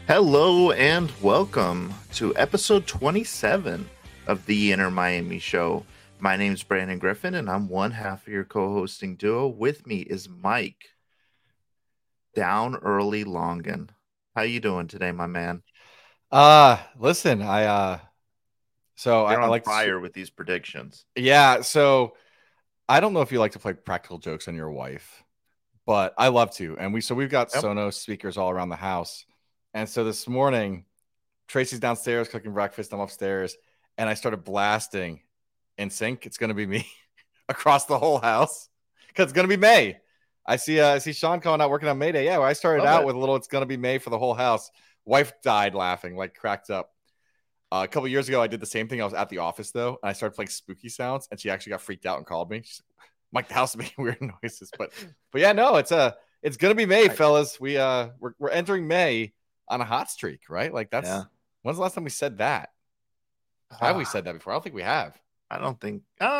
Hello and welcome to episode 27 of the Inner Miami Show. My name's Brandon Griffin, and I'm one half of your co-hosting duo. With me is Mike Down Early Longan. How you doing today, my man? Listen, You're I on like fire with these predictions. so I don't know if you like to play practical jokes on your wife, but I love to. And we've got Yep. Sonos speakers all around the house. And so this morning, Tracy's downstairs cooking breakfast. I'm upstairs, and I started blasting in sync. It's gonna be me across the whole house because it's gonna be May. I see Sean calling out working on May Day. Yeah, well, I started Love out it. with a little. It's gonna be May for the whole house. Wife died laughing, like cracked up. A couple years ago, I did the same thing. I was at the office though, and I started playing spooky sounds, and she actually got freaked out and called me. She's like, the house is making weird noises, but yeah, no, it's gonna be May, I, fellas. We're entering May on a hot streak, right? Like yeah. when's the last time we said that? Have we said that before? I don't think we have. I don't think.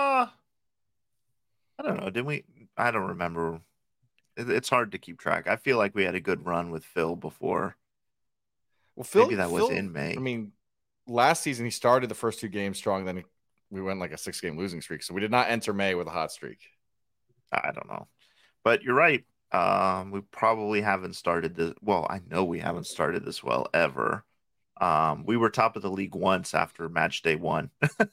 I don't know. Did we? I don't remember. It's hard to keep track. I feel like we had a good run with Phil before. Well, Maybe that was in I May. mean, last season he started the first two games strong, then we went like a 6 game losing streak. So we did not enter May with a hot streak. I don't know. But you're right. We probably haven't started this. Well, I know we haven't started this well ever. We were top of the league once after match day one,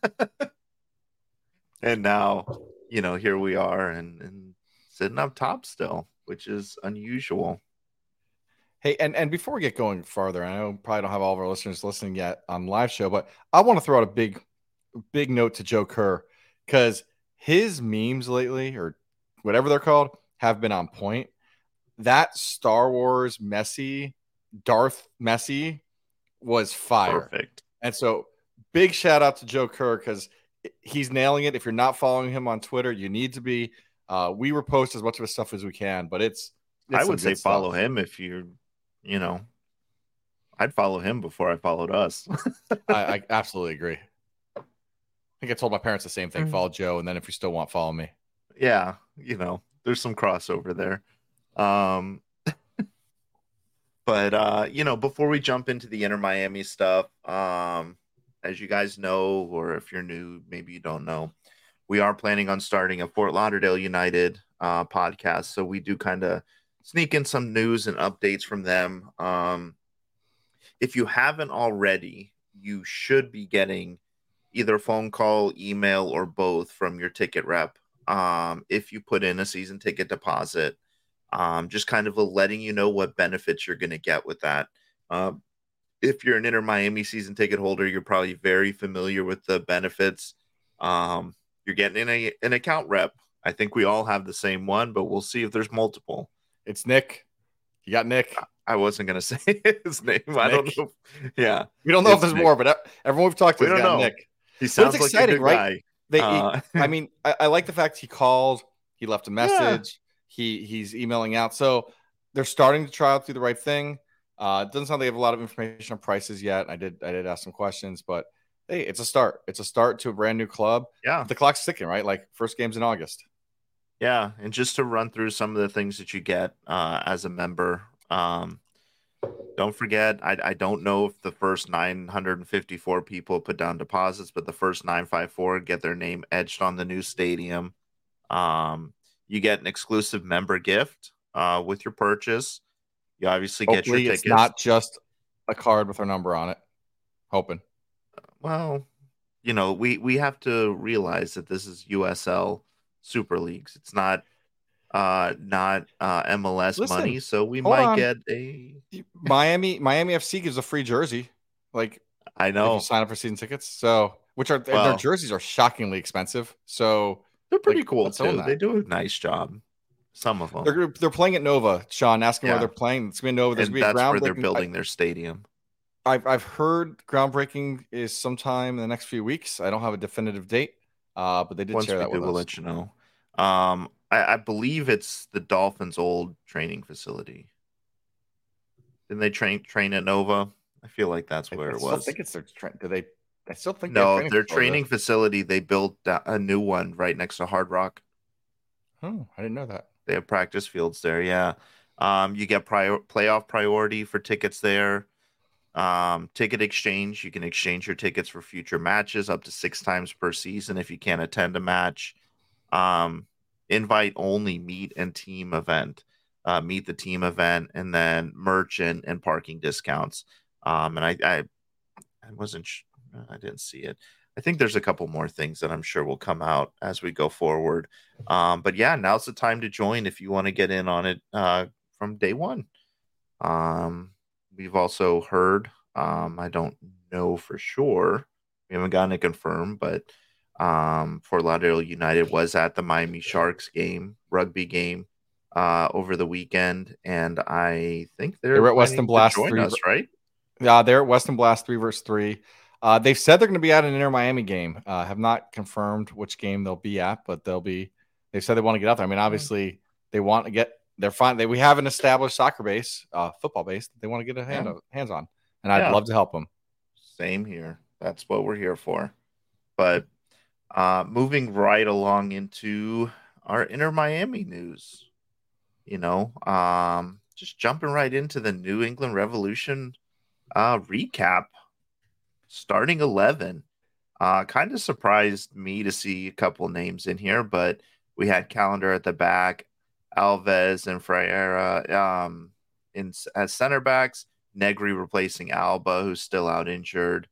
and now, here we are and sitting up top still, which is unusual. Hey, and before we get going farther, I know we probably don't have all of our listeners listening yet on the live show, but I want to throw out a big note to Joe Kerr because his memes lately, or whatever they're called, have been on point. That Star Wars Messi, Darth Messi, was fire. Perfect. And so big shout out to Joe Kerr because he's nailing it. If you're not following him on Twitter, you need to be. We repost as much of his stuff as we can, but it's I some would say good stuff. follow him if you know, I'd follow him before I followed us. I absolutely agree. I think I told my parents the same thing. Follow Joe, and then if you still want, follow me. Yeah, there's some crossover there. Um, But before we jump into the Inter Miami stuff, as you guys know, or if you're new, maybe you don't know, we are planning on starting a Fort Lauderdale United podcast. So we do kind of sneak in some news and updates from them. If you haven't already, you should be getting either a phone call, email, or both from your ticket rep. If you put in a season ticket deposit, just kind of letting you know what benefits you're going to get with that. If you're an Inter Miami season ticket holder, you're probably very familiar with the benefits. You're getting an account rep. I think we all have the same one, but we'll see if there's multiple. It's Nick. You got Nick. I wasn't going to say his name. I don't know. Yeah. We don't know if there's Nick. more, but everyone we've talked to has got Nick. He sounds like exciting, a good right? guy. I mean, I like the fact he called, he left a message, he's emailing out. So they're starting to try out through the right thing. It doesn't sound like they have a lot of information on prices yet. I did ask some questions, but hey, it's a start. It's a start to a brand new club. Yeah. The clock's ticking, right? Like first game's in August. Yeah, and just to run through some of the things that you get as a member. Don't forget, I don't know if the first 954 people put down deposits, but the first 954 get their name etched on the new stadium. You get an exclusive member gift with your purchase. You obviously get your tickets. It's not just a card with our number on it. Hoping. Well, we have to realize that this is USL Super Leagues. It's not MLS money, so we might get a Miami FC gives a free jersey. Like I know, if you sign up for season tickets. So their jerseys are shockingly expensive. So they're pretty cool too. They do a nice job. Some of them. They're playing at Nova. Sean, ask them where they're playing. It's gonna be Nova. There's gonna be that's where they're building their stadium. I've heard groundbreaking is sometime in the next few weeks. I don't have a definitive date, but they did share that with us. We'll let you know. I believe it's the Dolphins' old training facility. Didn't they train at Nova? I feel like that's where it was. I think it's their do they? I still think no, their training facility. They built a new one right next to Hard Rock. Oh, I didn't know that. They have practice fields there. Yeah, you get playoff priority for tickets there. Ticket exchange. You can exchange your tickets for future matches up to 6 times per season if you can't attend a match. Um, Invite only meet and team event. Meet the team event, and then merch and parking discounts. And I wasn't, I didn't see it. I think there's a couple more things that I'm sure will come out as we go forward. But yeah, now's the time to join if you want to get in on it from day one. Um, we've also heard, I don't know for sure, we haven't gotten it confirmed, but Fort Lauderdale United was at the Miami Sharks game, rugby game, over the weekend, and I think They they're were at Weston planning to Blast join 3. us, right? Yeah, they're at Weston Blast 3-3. They've said they're going to be at an Inter Miami game. Have not confirmed which game they'll be at, but they'll be. They said they want to get out there. I mean, obviously, they want to get. They're fine. We have an established soccer base, football base that they want to get hands on, and I'd love to help them. Same here. That's what we're here for. But moving right along into our Inter Miami news, just jumping right into the New England Revolution recap. Starting 11. Kind of surprised me to see a couple names in here, but we had Calendar at the back, Alves and Freire as center backs, Negri replacing Alba, who's still out injured.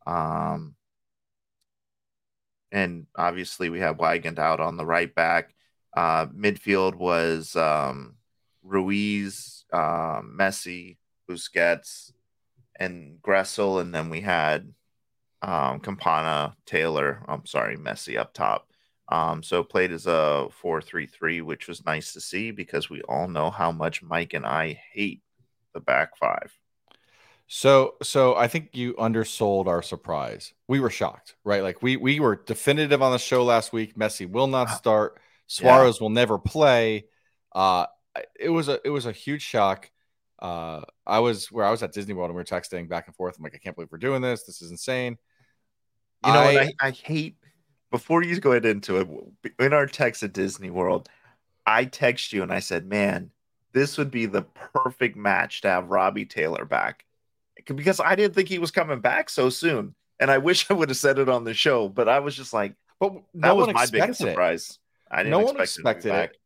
And obviously we have Wygant out on the right back. Midfield was Ruiz, Messi, Busquets, and Gressel, and then we had Campana, Taylor. I'm sorry, Messi up top. So played as a 4-3-3, which was nice to see because we all know how much Mike and I hate the back five. So I think you undersold our surprise. We were shocked, right? Like we were definitive on the show last week. Messi will not start. Suarez will never play. It was a huge shock. I was at Disney World and we were texting back and forth. I'm like, I can't believe we're doing this. This is insane. I hate, before you go into it, in our text at Disney World, I text you and I said, man, this would be the perfect match to have Robbie Taylor back, because I didn't think he was coming back so soon. And I wish I would have said it on the show, but I was just like, but that was my biggest surprise. I didn't expect it.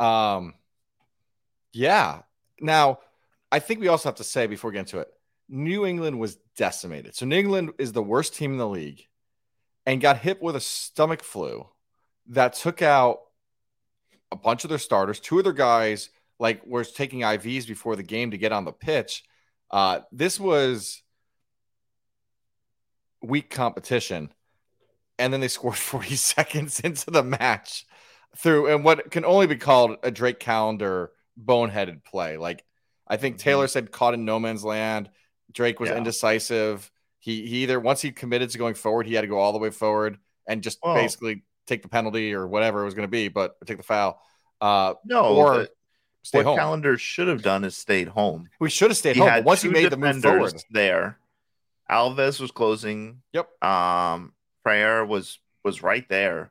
Yeah. Now, I think we also have to say before we get into it, New England was decimated. So New England is the worst team in the league and got hit with a stomach flu that took out a bunch of their starters. Two of their guys were taking IVs before the game to get on the pitch. This was weak competition. And then they scored 40 seconds into the match through what can only be called a Drake Calendar boneheaded play. I think Taylor said caught in no man's land. Drake was indecisive. He either, once he committed to going forward, he had to go all the way forward and just basically take the penalty or whatever it was going to be, but take the foul. Stay home. Calendar should have done is stayed home. We should have stayed home. But once he made the move forward, there, Alves was closing. Yep. Freire was right there.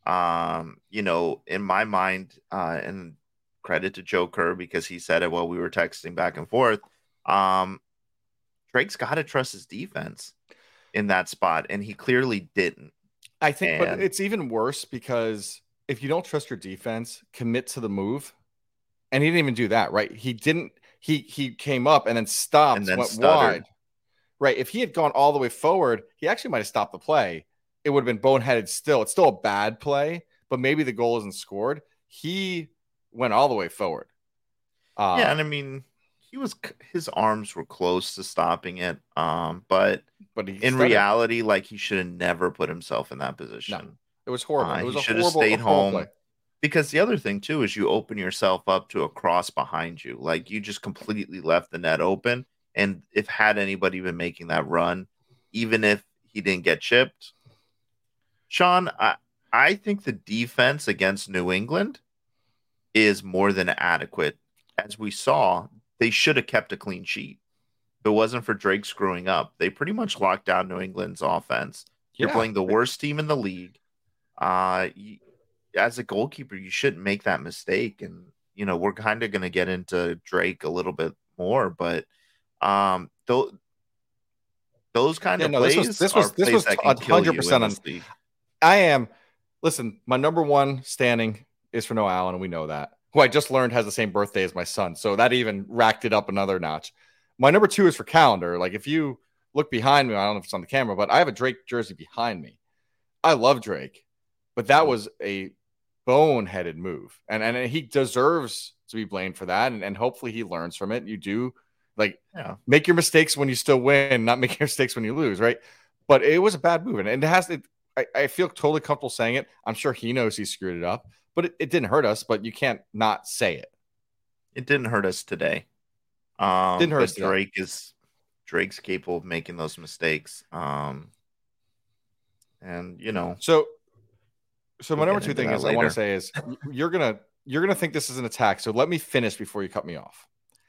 In my mind, and credit to Joe Kerr because he said it while we were texting back and forth. Drake's got to trust his defense in that spot, and he clearly didn't. I think, but it's even worse because if you don't trust your defense, commit to the move. And he didn't even do that, right? He didn't. He came up and then stopped, and then went wide. Right. If he had gone all the way forward, he actually might have stopped the play. It would have been boneheaded still. It's still a bad play, but maybe the goal isn't scored. He went all the way forward. And I mean, his arms were close to stopping it. But in reality, he should have never put himself in that position. No, it was horrible. It was he should have stayed home. Play. Because the other thing, too, is you open yourself up to a cross behind you. You just completely left the net open. And if had anybody been making that run, even if he didn't get chipped, Sean, I think the defense against New England is more than adequate. As we saw, they should have kept a clean sheet. If it wasn't for Drake screwing up, they pretty much locked down New England's offense. You're playing the worst team in the league. As a goalkeeper, you shouldn't make that mistake. And, we're kind of going to get into Drake a little bit more, but Those kind Yeah, of no, this was plays this are was this plays was that can kill you in 100% on. this league. I am. Listen, my number one standing is for Noah Allen, and we know that. Who I just learned has the same birthday as my son, so that even racked it up another notch. My number two is for Calendar. Like if you look behind me, I don't know if it's on the camera, but I have a Drake jersey behind me. I love Drake, but that was a boneheaded move, and he deserves to be blamed for that, and hopefully he learns from it. You do like make your mistakes when you still win, not make your mistakes when you lose, right? But it was a bad move, and it has it. I feel totally comfortable saying it. I'm sure he knows he screwed it up, but it didn't hurt us. But you can't not say it. It didn't hurt us today. Didn't hurt But us today. Drake's capable of making those mistakes. And So my we'll number get two into thing that is I want to later. say is you're gonna think this is an attack. So let me finish before you cut me off.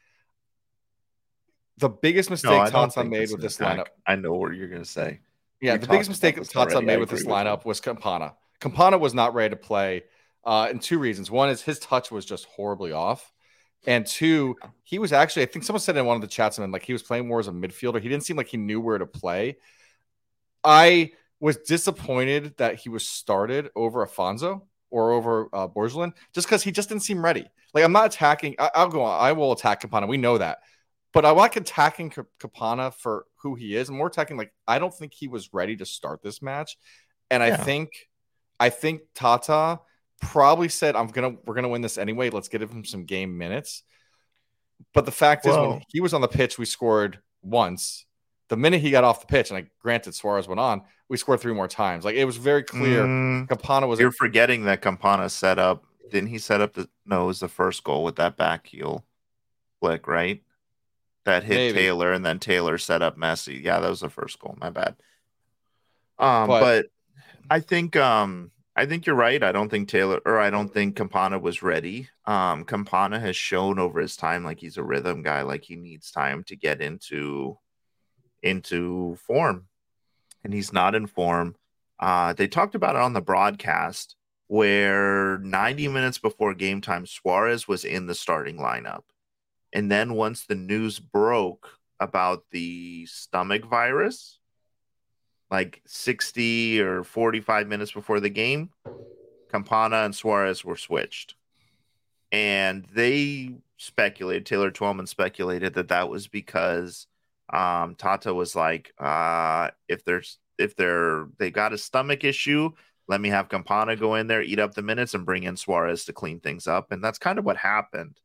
The biggest No, mistake I don't Tata think made it's with an this lineup. attack. I know what you're gonna say. Yeah, We the biggest talked about mistake this Tata already. made I with agree this with you. lineup was Campana. Campana was not ready to play, and two reasons. One is his touch was just horribly off, and two, he was actually, I think someone said in one of the chats, like he was playing more as a midfielder. He didn't seem like he knew where to play. I was disappointed that he was started over Afonso or over Borgelin just because he just didn't seem ready. Like I'm not attacking. I'll go on. I will attack Campana. We know that. But I like attacking Campana for who he is. And more attacking, like, I don't think he was ready to start this match. And I think Tata probably said, we're gonna win this anyway. Let's get him some game minutes. But the fact is, when he was on the pitch, we scored once. The minute he got off the pitch, and like granted Suarez went on, we scored three more times. Like it was very clear Campana was. You're forgetting that Campana set up. Didn't he set up it was the first goal with that back heel flick, right? That hit Maybe. Taylor, and then Taylor set up Messi. Yeah, that was the first goal. My bad. But I think you're right. I don't think Campana was ready. Campana has shown over his time like he's a rhythm guy, like he needs time to get into form, and he's not in form. They talked about it on the broadcast where 90 minutes before game time, Suarez was in the starting lineup. And then once the news broke about the stomach virus, like 60 or 45 minutes before the game, Campana and Suarez were switched. And they speculated, Taylor Twellman speculated that was because Tata was like, if they got a stomach issue, let me have Campana go in there, eat up the minutes, and bring in Suarez to clean things up. And that's kind of what happened.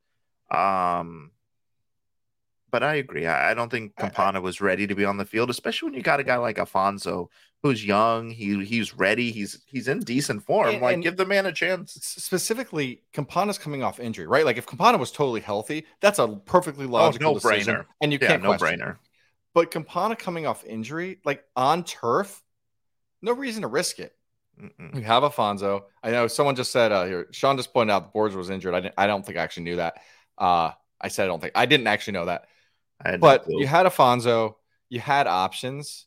But I agree. I don't think Campana was ready to be on the field, especially when you got a guy like Afonso, who's young. He's ready. He's in decent form. And give the man a chance. Specifically, Campana's coming off injury, right? Like if Campana was totally healthy, that's a perfectly logical decision, brainer. And you can't no question. brainer. But Campana coming off injury, like on turf, no reason to risk it. You have Afonso. I know someone just said here. Sean just pointed out the Borges was injured. I don't think I actually knew that. I said I don't think I didn't actually know that. But you had Afonso, you had options.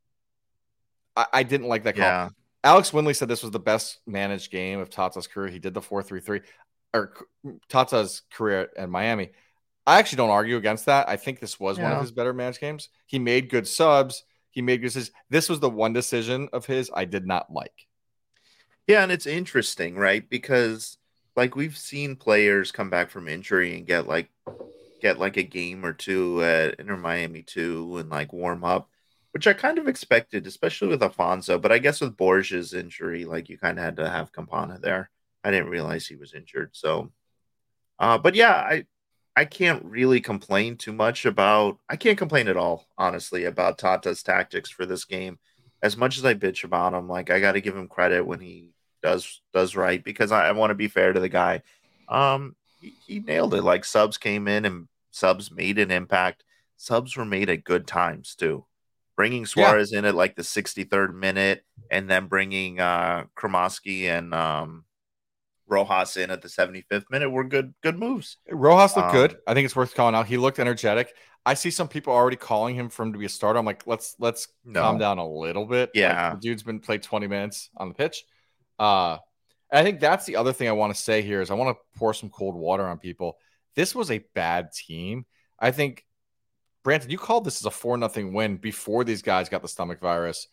I didn't like that call. Yeah. Alex Winley said this was the best managed game of Tata's career. He did the 4-3-3, or Tata's career at Miami. I actually don't argue against that. I think this was one of his better managed games. He made good subs. He made good decisions. This was the one decision of his I did not like. Yeah, and it's interesting, right? Because like we've seen players come back from injury and get like a game or two at Inter Miami too and like warm up, which I kind of expected, especially with Afonso. But I guess with Borges' injury, like you kind of had to have Campana there. I didn't realize he was injured. So, but yeah, I can't really complain too much about. I can't complain at all, honestly, about Tata's tactics for this game. As much as I bitch about him, like I got to give him credit when he does right because I want to be fair to the guy. He nailed it. Like subs came in and subs made an impact. Subs were made at good times too. Bringing Suarez in at like the 63rd minute and then bringing Kremovsky and Rojas in at the 75th minute were good moves. Rojas looked good. I think it's worth calling out. He looked energetic. I see some people already calling him for him to be a starter. I'm like, let's calm down a little bit. Yeah. Like, the dude's been played 20 minutes on the pitch. And I think that's the other thing I want to say here is I want to pour some cold water on people. This was a bad team. I think Brandon, you called this as a 4-0 win before these guys got the stomach virus.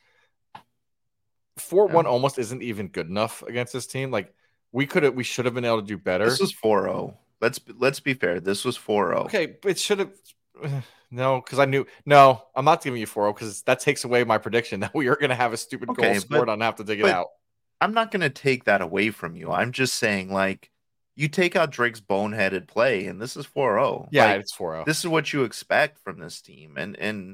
4-1 almost isn't even good enough against this team. Like we should have been able to do better. This was 4-0. Let's be fair. This was 4-0. Okay, but it should have. No, because I knew. No, I'm not giving you 4-0 because that takes away my prediction that we are going to have a stupid goal scored on have to dig it out. I'm not going to take that away from you. I'm just saying, like, you take out Drake's boneheaded play, and this is 4-0. Yeah, like, it's 4-0. This is what you expect from this team, and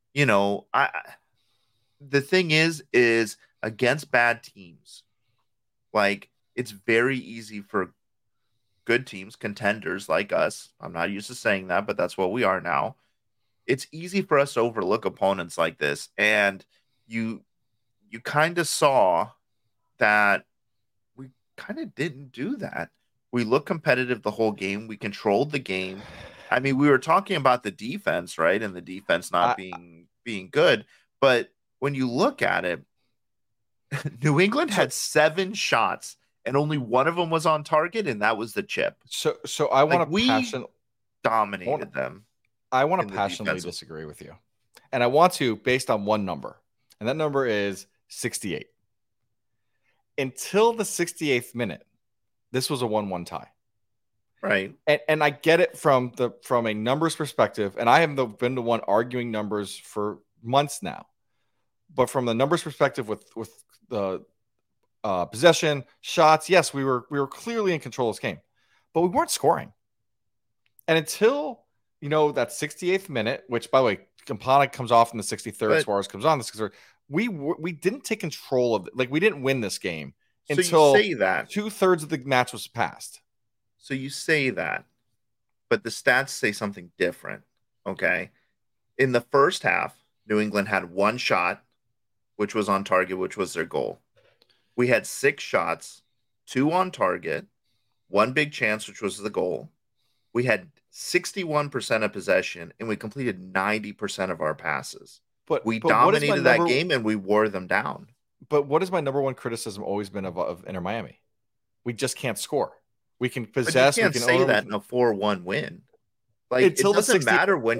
the thing is against bad teams, like it's very easy for good teams, contenders like us. I'm not used to saying that, but that's what we are now. It's easy for us to overlook opponents like this, and you kind of saw that we kind of didn't do that. We looked competitive the whole game. We controlled the game. I mean, we were talking about the defense, right? And the defense not being good. But when you look at it, New England had 7 shots and only one of them was on target, and that was the chip. So I want to dominated them. I want to passionately disagree with you. And I want to based on one number. And that number is 68. Until the 68th minute, this was a 1-1 tie. Right. And I get it from a numbers perspective, and I have been the one arguing numbers for months now. But from the numbers perspective with the possession, shots, yes, we were clearly in control of this game. But we weren't scoring. And until, that 68th minute, which, by the way, Campana comes off in the 63rd, Suarez comes on the 63rd, we didn't take control of it. Like, we didn't win this game until you say that 2/3 of the match was passed. So you say that, but the stats say something different, okay? In the first half, New England had 1 shot, which was on target, which was their goal. We had 6 shots, 2 on target, 1 big chance, which was the goal. We had 61% of possession, and we completed 90% of our passes. But we dominated that game, and we wore them down. But what has my number one criticism always been of Inter Miami? We just can't score. We can possess. But you can't say that in a 4-1 win. Like, it doesn't matter when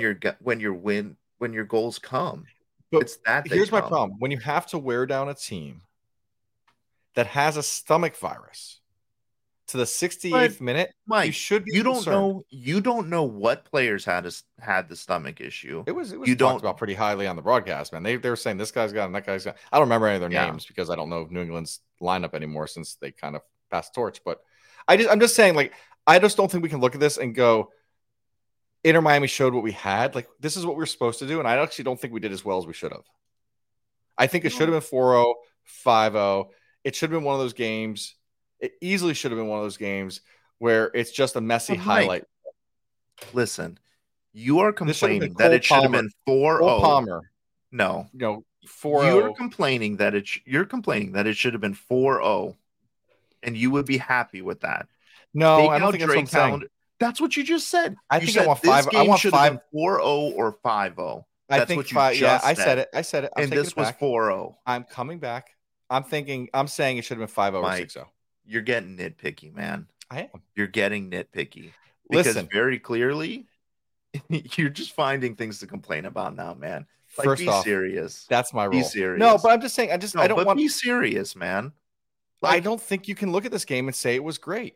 your goals come. But it's that here's my problem: when you have to wear down a team that has a stomach virus to the 68th minute, Mike, you should be. You don't know what players had the stomach issue. It was talked about pretty highly on the broadcast, man. They were saying this guy's got and that guy's got. I don't remember any of their names because I don't know New England's lineup anymore since they kind of passed the torch, but. I'm just saying, like, I just don't think we can look at this and go, Inter Miami showed what we had. Like, this is what we're supposed to do. And I actually don't think we did as well as we should have. I think it should have been 4-0, 5-0. It should have been one of those games. It easily should have been one of those games where it's just a messy highlight. Listen, you are complaining that it should have been 4-0. Palmer. No. 4-0. You're complaining that it should have been 4-0. And you would be happy with that. No, I don't think that's what I'm saying. That's what you just said. I think I want 5. I want 5 4-0 or 5-0. I think 5. Yeah, I said it. And this was 4-0. I'm coming back. I'm saying it should have been 5-0 or 6-0. You're getting nitpicky, man. I am. You're getting nitpicky. Because very clearly, you're just finding things to complain about now, man. Like, First off, serious. That's my rule. Be serious. No, but I'm just saying. I don't want. Be serious, man. I don't think you can look at this game and say it was great.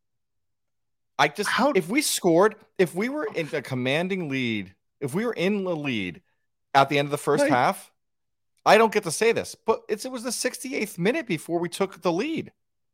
If we were in a commanding lead, if we were in the lead at the end of the first half, I don't get to say this, but it was the 68th minute before we took the lead.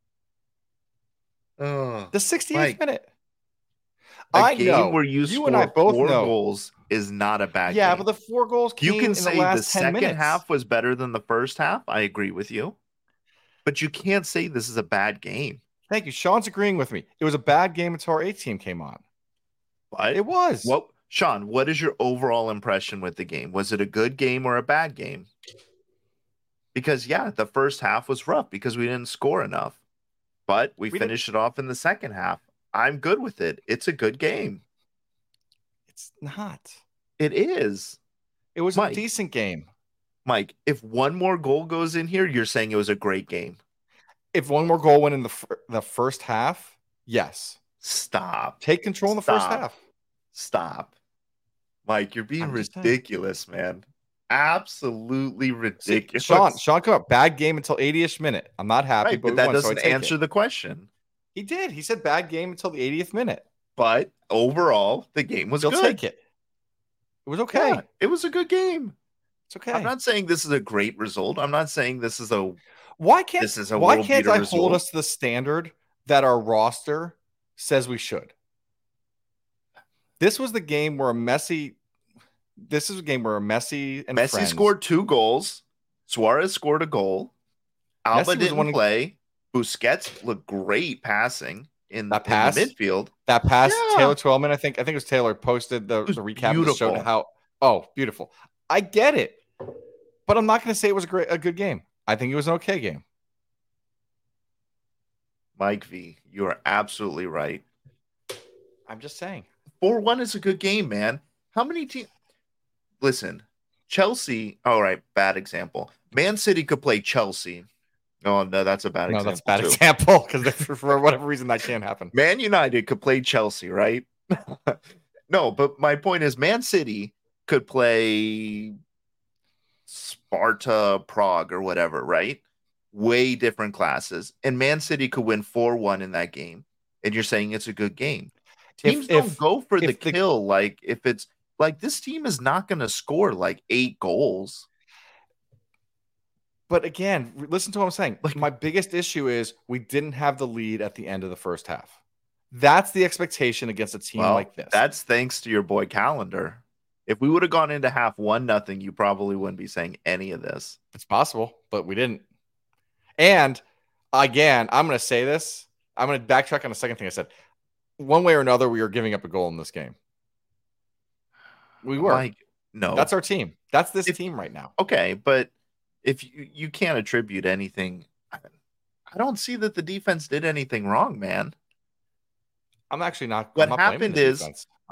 The 68th minute. A game where you and I both know 4 goals is not a bad game. Yeah, but the 4 goals came in the last 10 minutes. The second half was better than the first half. I agree with you. But you can't say this is a bad game. Thank you. Sean's agreeing with me. It was a bad game until our A team came on. What? It was. Sean, what is your overall impression with the game? Was it a good game or a bad game? Because, the first half was rough because we didn't score enough. But we finished it off in the second half. I'm good with it. It's a good game. It's not. It is. It was a decent game. Mike, if one more goal goes in here, you're saying it was a great game. If one more goal went in the first half, yes. Stop. Take control in the first half. Stop. Mike, you're being I'm just saying. ridiculous, man. Absolutely See, Sean, ridiculous. come up. Bad game until 80th minute. I'm not happy, Right, but but we that won, so I doesn't take it. answer the question. He did. He said bad game until the 80th minute. But overall, the game was Still good. take it. It was okay. Yeah, it was a good game. It's okay. I'm not saying this is a great result. I'm not saying this is a Why can't world beater I result. hold us to the standard that our roster says we should? This was the game where Messi and Messi friends, scored 2 goals. Suarez scored a goal. Alba didn't play. Busquets looked great passing in the midfield. That pass, Yeah. Taylor Twellman, I think it was Taylor posted the recap that showed how beautiful. I get it, but I'm not going to say it was a good game. I think it was an okay game. Mike V, you are absolutely right. I'm just saying. 4-1 is a good game, man. How many teams? Listen, Chelsea. All right, bad example. Man City could play Chelsea. Oh, no, that's a bad example. No, that's a bad example because for whatever reason that can't happen. Man United could play Chelsea, right? No, but my point is Man City could play Sparta Prague or whatever, right? Way different classes. And Man City could win 4-1 in that game. And you're saying it's a good game. Teams don't go for the kill. Like, if it's like this team is not going to score like 8 goals. But again, listen to what I'm saying. Like, my biggest issue is we didn't have the lead at the end of the first half. That's the expectation against a team like this. That's thanks to your boy Calendar. If we would have gone into half 1-0, you probably wouldn't be saying any of this. It's possible, but we didn't. And again, I'm going to say this. I'm going to backtrack on the second thing I said. One way or another, we were giving up a goal in this game. We were. Like, no. That's our team. That's this team right now. Okay, but if you can't attribute anything, I don't see that the defense did anything wrong, man. I'm actually not. What happened is,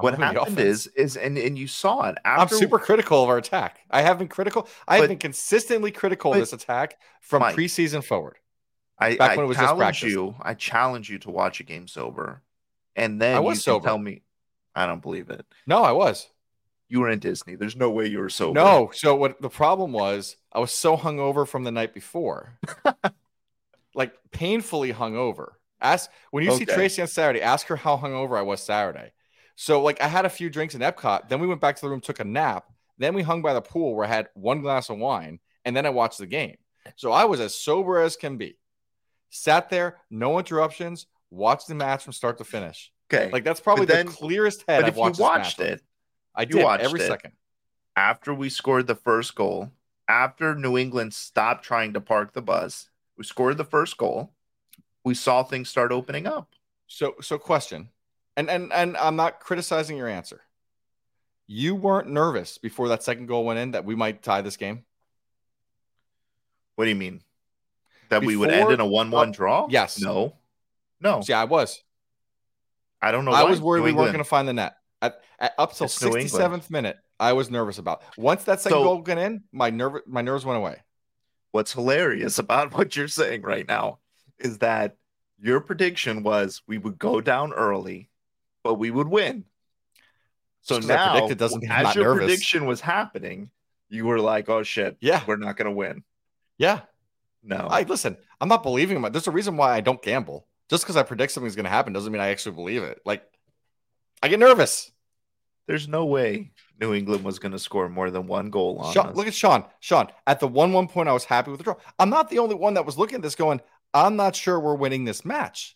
and you saw it. I'm super critical of our attack. I have been critical. I have been consistently critical of this attack from preseason forward. I challenge you to watch a game sober, and then you can tell me. I don't believe it. No, I was. You were in Disney. There's no way you were sober. No. So what the problem was, I was so hungover from the night before, like painfully hungover. When you see Tracy on Saturday, ask her how hungover I was Saturday. So like I had a few drinks in Epcot, then we went back to the room, took a nap, then we hung by the pool where I had 1 glass of wine, and then I watched the game. So I was as sober as can be. Sat there, no interruptions, watched the match from start to finish. Okay, like that's probably the clearest head I've watched. But if you watched it, I did every second. After we scored the first goal, after New England stopped trying to park the bus, we scored the first goal. We saw things start opening up. So question, and I'm not criticizing your answer. You weren't nervous before that second goal went in that we might tie this game? What do you mean? That we would end in a 1-1 draw? Yes. No. See, I was. I don't know. I was worried we weren't going to find the net. Up till 67th minute, I was nervous about. Once that second goal went in, my nerves went away. What's hilarious about what you're saying right now is that your prediction was we would go down early, but we would win. So now, as your prediction was happening, you were like, "Oh shit, we're not going to win." Yeah. No. Listen, I'm not believing him. There's a reason why I don't gamble. Just because I predict something's going to happen doesn't mean I actually believe it. Like, I get nervous. There's no way New England was going to score more than 1 goal on us. Look at Sean. Sean, at the 1-1 point, I was happy with the draw. I'm not the only one that was looking at this going, I'm not sure we're winning this match.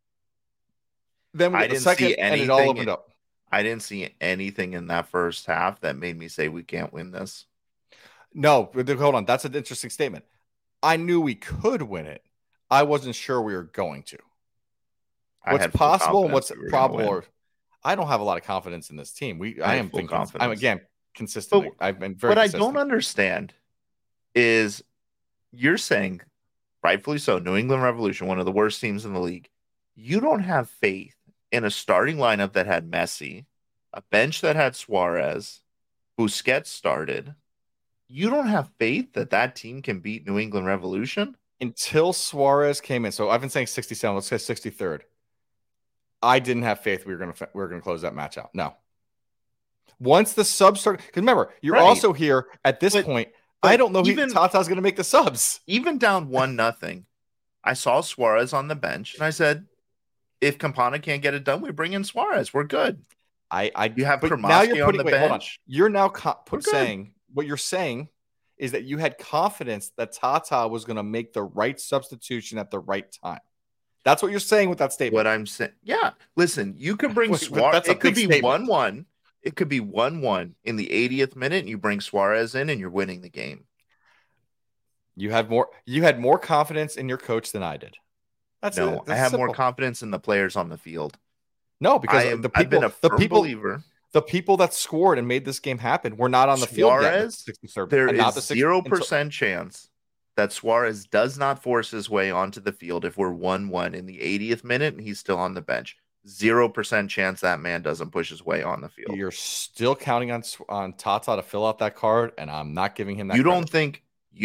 Then we get the second, and it all opened up. I didn't see anything in that first half that made me say we can't win this. No, hold on. That's an interesting statement. I knew we could win it. I wasn't sure we were going to. What's possible and what's probable? I don't have a lot of confidence in this team. I am thinking. I'm again consistently. I've been very. What I don't understand is you're saying, rightfully so, New England Revolution, one of the worst teams in the league. You don't have faith in a starting lineup that had Messi, a bench that had Suarez, Busquets started. You don't have faith that that team can beat New England Revolution until Suarez came in. So I've been saying 67. Let's say 63rd. I didn't have faith we were going to close that match out. No. Once the subs start, because remember, you're Right. also here at this But point. I don't know even Tata's going to make the subs. even down 1-0, I saw Suarez on the bench, and I said, if Campana can't get it done, we bring in Suarez. We're good. You have But now you're Kermosky on putting, the wait, hold on. bench. You're now We're good. saying, what you're saying is that you had confidence that Tata was going to make the right substitution at the right time. That's what you're saying with that statement. What I'm saying, yeah. Listen, you could bring Suarez. It could be 1-1. It could be 1-1 in the 80th minute, and you bring Suarez in, and you're winning the game. You had more confidence in your coach than I did. That's I have more confidence in the players on the field. No, because I've been a firm believer. The people that scored and made this game happen were not on the field yet. There is 0% chance that Suarez does not force his way onto the field if we're 1-1 in the 80th minute and he's still on the bench. 0% chance that man doesn't push his way on the field. You're still counting on Tata to fill out that card, and I'm not giving him that. You don't think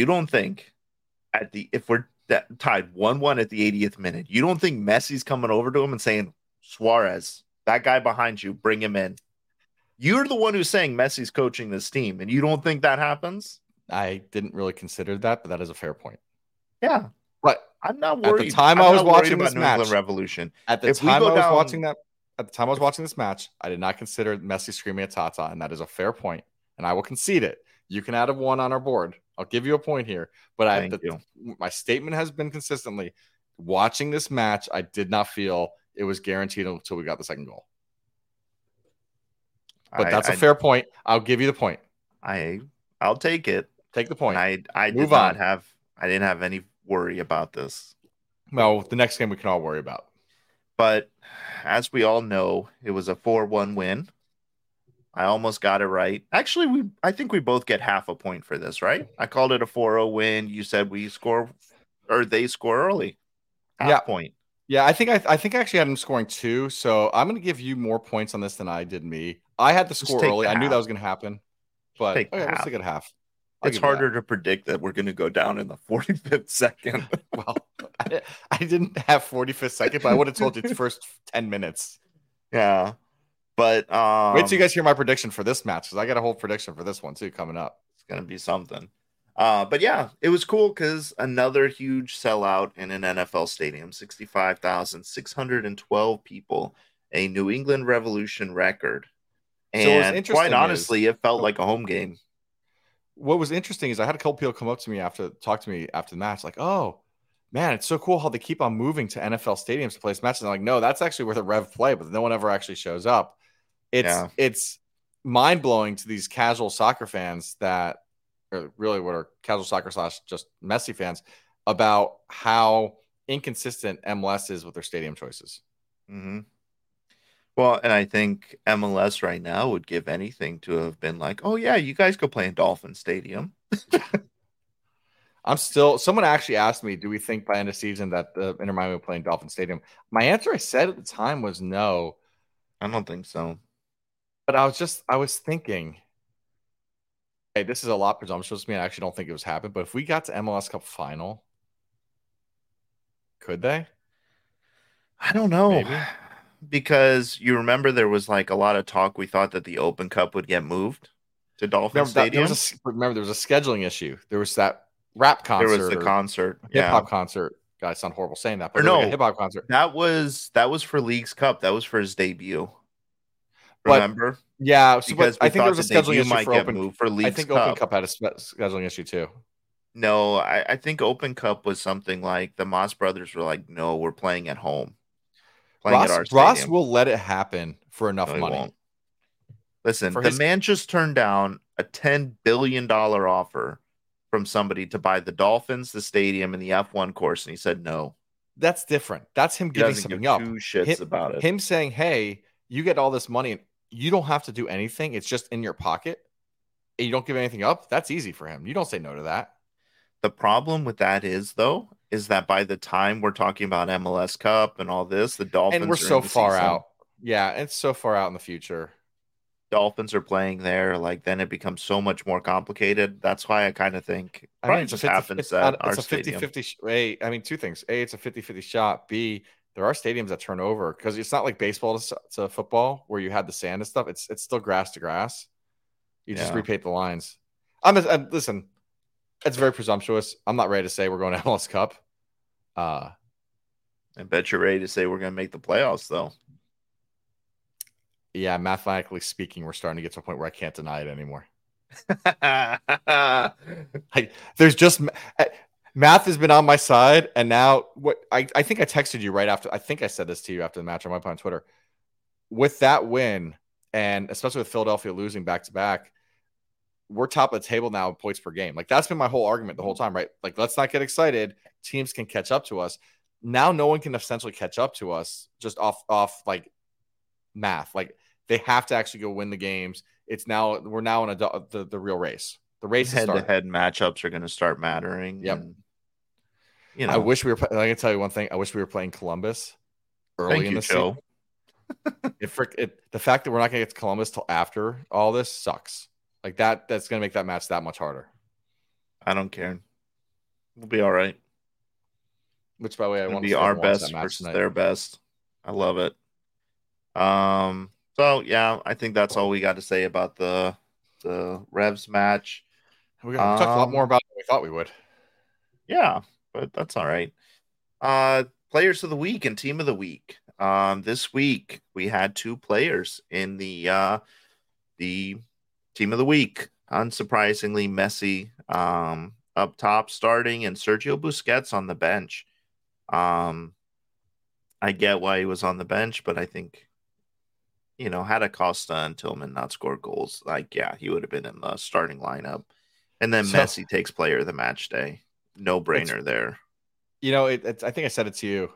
if we're tied 1-1 at the 80th minute, you don't think Messi's coming over to him and saying, Suarez, that guy behind you, bring him in? You're the one who's saying Messi's coaching this team, and you don't think that happens? I didn't really consider that, but that is a fair point. Yeah. But I'm not worried. At the time I was watching this match, England Revolution. At the time I was watching this match, I did not consider Messi screaming at Tata, and that is a fair point, and I will concede it. You can add a 1 on our board. I'll give you a point here, but my statement has been consistently watching this match. I did not feel it was guaranteed until we got the second goal. But that's a fair point. I'll give you the point. I'll take it. Take the point. I didn't have any worry about this. Well, the next game we can all worry about. But as we all know, it was a 4-1 win. I almost got it right. Actually, I think we both get half a point for this, right? I called it a 4-0 win. You said they score early. Half point. Yeah, I think I actually had him scoring 2, so I'm going to give you more points on this than I did me. I had the score early. I knew that was going to happen, but let's take it half. It's harder to predict that we're going to go down in the 45th second. Well, I didn't have 45th second, but I would have told you the first 10 minutes. Yeah, but wait till you guys hear my prediction for this match, because I got a whole prediction for this one too coming up. It's going to be something. But yeah, it was cool because another huge sellout in an NFL stadium, 65,612 people, a New England Revolution record. And quite honestly, it felt like a home game. What was interesting is I had a couple people come up to me talk to me after the match, like, "Oh, man, it's so cool how they keep on moving to NFL stadiums to play matches." And I'm like, no, that's actually where the Rev play, but no one ever actually shows up. It's mind blowing to these casual soccer fans that are really what are casual soccer / just Messi fans about how inconsistent MLS is with their stadium choices. Mm-hmm. Well, and I think MLS right now would give anything to have been like, oh, yeah, you guys go play in Dolphin Stadium. Someone actually asked me, do we think by end of season that the Inter Miami will play in Dolphin Stadium? My answer I said at the time was no. I don't think so. But I was thinking, hey, this is a lot presumptuous to me. I actually don't think it was happened. But if we got to MLS Cup final, could they? I don't know. Maybe. Because you remember there was like a lot of talk. We thought that the Open Cup would get moved to Dolphin Stadium. There was a scheduling issue. There was that rap concert. There was the concert. Hip hop concert. God, I sound horrible saying that. But no, hip hop concert. That was for League's Cup. That was for his debut. Remember? Yeah. But I think there was a scheduling issue for Open for League's I think Open Cup had a scheduling issue too. No, I think Open Cup was something like the Moss brothers were like, no, we're playing at home. Ross will let it happen for enough money. Won't. Listen, the man just turned down a $10 billion offer from somebody to buy the Dolphins, the stadium, and the F1 course, and he said no. That's different. That's him giving something up. Two shits about it. Him saying, hey, you get all this money, and you don't have to do anything. It's just in your pocket, and you don't give anything up. That's easy for him. You don't say no to that. The problem with that is that by the time we're talking about MLS Cup and all this, the Dolphins and we're so far out. Yeah, it's so far out in the future. Dolphins are playing there. Like, then it becomes so much more complicated. That's why I kind of think it's a 50-50. I mean, two things. A, it's a 50-50 shot. B, there are stadiums that turn over because it's not like baseball to football where you had the sand and stuff. It's still grass to grass. You just repaint the lines. Listen, it's very presumptuous. I'm not ready to say we're going to MLS Cup. I bet you're ready to say we're going to make the playoffs, though. Yeah, mathematically speaking, we're starting to get to a point where I can't deny it anymore. Like, there's just math has been on my side, and now what? I think I texted you right after. I think I said this to you after the match. I might put on Twitter. With that win, and especially with Philadelphia losing back to back, we're top of the table now in points per game. Like, that's been my whole argument the whole time, right? Like, let's not get excited. Teams can catch up to us. Now no one can essentially catch up to us just off like math. Like, they have to actually go win the games. We're now in the real race. The race is starting. Head-to-head matchups are going to start mattering. Yep. And, I wish we were. I can tell you one thing. I wish we were playing Columbus early in the season. The fact that we're not going to get to Columbus till after all this sucks. Like, that's going to make that match that much harder. I don't care. We'll be all right. Which, by the way, I want to be our best versus their best. I love it. So yeah, I think that's all we got to say about the Revs match. We talked a lot more about it than we thought we would. Yeah, but that's all right. Players of the week and team of the week. This week we had two players in the team of the week. Unsurprisingly, Messi up top starting and Sergio Busquets on the bench. I get why he was on the bench, but I think, had Acosta and Tillman not scored goals, he would have been in the starting lineup. And then Messi takes player of the match day. No brainer there. I think I said it to you.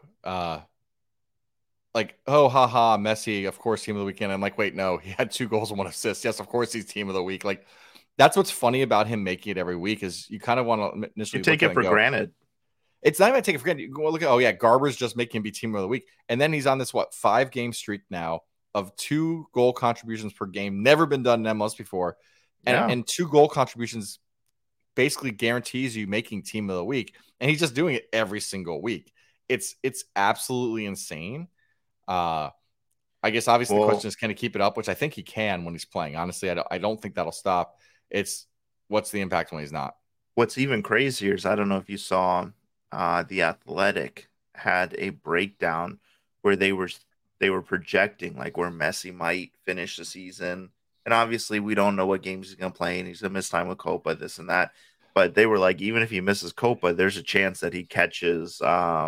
Like, oh, haha, Messi, of course, team of the weekend. I'm like, wait, no, he had 2 goals and 1 assist. Yes, of course, he's team of the week. Like, that's what's funny about him making it every week is you kind of want to initially take it for granted. It's not even take it for granted. You go look at, Garber's just making him be team of the week. And then he's on this, 5-game streak now of 2 goal contributions per game. Never been done in MLS before. And 2 goal contributions basically guarantees you making team of the week. And he's just doing it every single week. It's absolutely insane. I guess obviously the question is, can he keep it up? Which I think he can when he's playing. Honestly, I don't think that'll stop. It's what's the impact when he's not. What's even crazier is I don't know if you saw The Athletic had a breakdown where they were projecting like where Messi might finish the season. And obviously we don't know what games he's going to play and he's going to miss time with Copa, this and that. But they were like, even if he misses Copa, there's a chance that he catches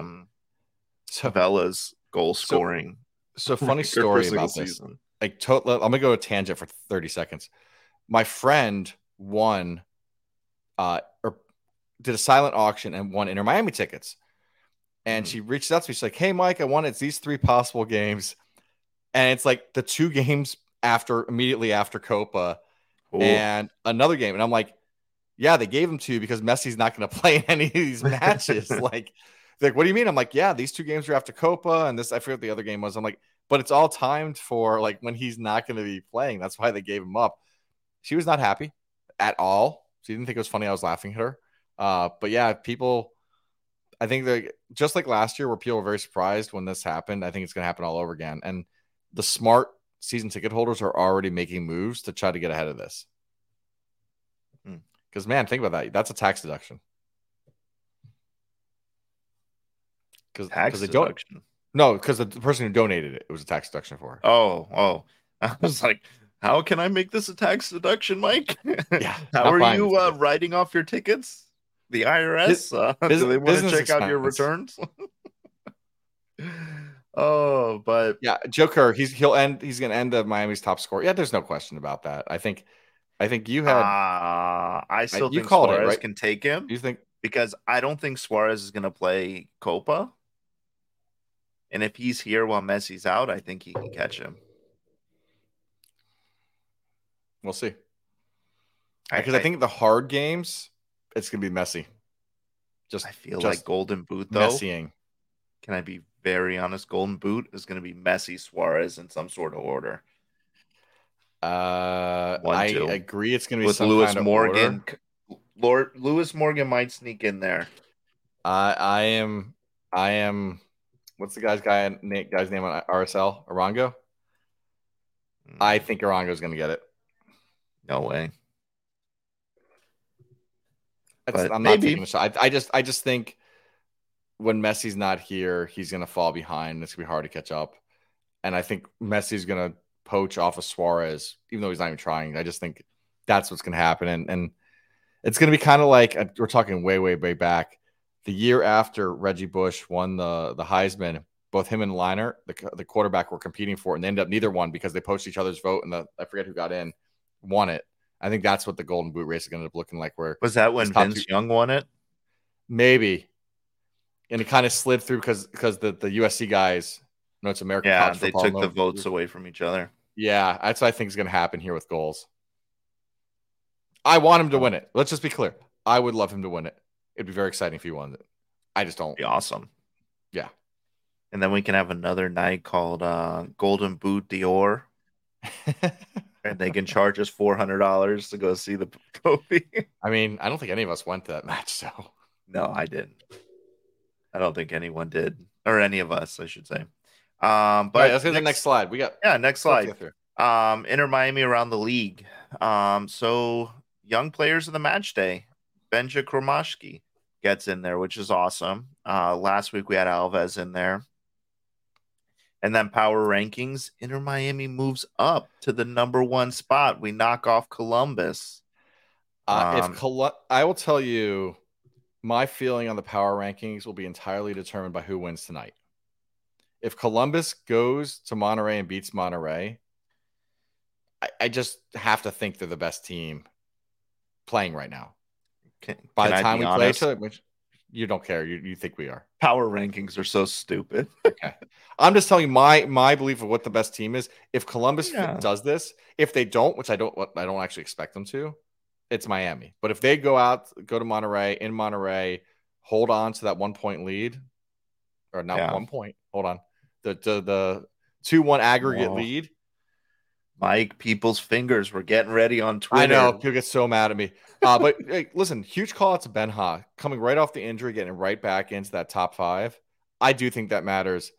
Vella's goal scoring. So funny story about this. Season. I'm going to go a tangent for 30 seconds. My friend won or did a silent auction and won Inter Miami tickets. And she reached out to me. She's like, hey, Mike, I won. It's these 3 possible games. And it's like the 2 games immediately after Copa and another game. And I'm like, yeah, they gave them to you because Messi's not going to play in any of these matches. Like, what do you mean? I'm like, yeah, these 2 games are after Copa. And this, I forget what the other game was. I'm like, but it's all timed for like when he's not going to be playing. That's why they gave him up. She was not happy at all. She didn't think it was funny. I was laughing at her. But yeah, I think they're just like last year where people were very surprised when this happened. I think it's going to happen all over again. And the smart season ticket holders are already making moves to try to get ahead of this. Because, man, think about that. That's a tax deduction. Tax deduction? No, because the person who donated it was a tax deduction for her. Oh. I was like, how can I make this a tax deduction, Mike? Yeah. How are you writing off your tickets? The IRS? Do they want to check out your returns? But yeah, Joe Kerr, he's going to end the Miami's top scorer. Yeah, there's no question about that. I think you had. I still think Suarez right? can take him. You think? Because I don't think Suarez is going to play Copa. And if he's here while Messi's out, I think he can catch him. We'll see. Because I think the hard games, it's going to be Messi. I feel like Golden Boot, though. Messi-ing. Can I be very honest? Golden Boot is going to be Messi, Suarez in some sort of order. I agree. It's going to be with some Lewis kind of Morgan. order. Lewis Morgan might sneak in there. I am What's the guy's name on RSL? Arango? I think Arango's going to get it. No way. But I'm not maybe. taking a shot. I just think when Messi's not here, he's going to fall behind. It's going to be hard to catch up. And I think Messi's going to poach off of Suarez, even though he's not even trying. I just think that's what's going to happen. And it's going to be kind of like we're talking way, way, way back. The year after Reggie Bush won the Heisman, both him and Liner, the quarterback, were competing for it, and they ended up neither one because they poached each other's vote, and I forget who got in, won it. I think that's what the Golden Boot race is going to end up looking like. Where Was that when Vince Young won it? Maybe. And it kind of slid through because the USC guys, it's American college football. They took the votes away from each other. Yeah, that's what I think is going to happen here with goals. I want him to win it. Let's just be clear. I would love him to win it. It'd be very exciting if he won it. I just don't. Be awesome. Yeah. And then we can have another night called Golden Boot Dior. And they can charge us $400 to go see the trophy. I mean, I don't think any of us went to that match, so. No, I didn't. I don't think anyone did. Or any of us, I should say. But right, let's go to the next slide. Next slide. Inter Miami around the league. So young players of the match day. Benja Kromashki gets in there, which is awesome. Last week we had Alves in there. And then power rankings, Inter Miami moves up to the number 1 spot. We knock off Columbus. I will tell you, my feeling on the power rankings will be entirely determined by who wins tonight. If Columbus goes to Monterrey and beats Monterrey, I just have to think they're the best team playing right now. By the time we play each other, which you don't care. You think we are. Power rankings are so stupid. Okay. I'm just telling you my belief of what the best team is. If Columbus does this, if they don't, which I don't actually expect them to, it's Miami. But if they go to Monterrey, in Monterrey, hold on to that 1-point lead, or not 1 point, hold on, the 2-1 aggregate lead. Mike, people's fingers were getting ready on Twitter. I know. People get so mad at me. But hey, listen, huge call out to Ben Ha. Coming right off the injury, getting right back into that top 5. I do think that matters.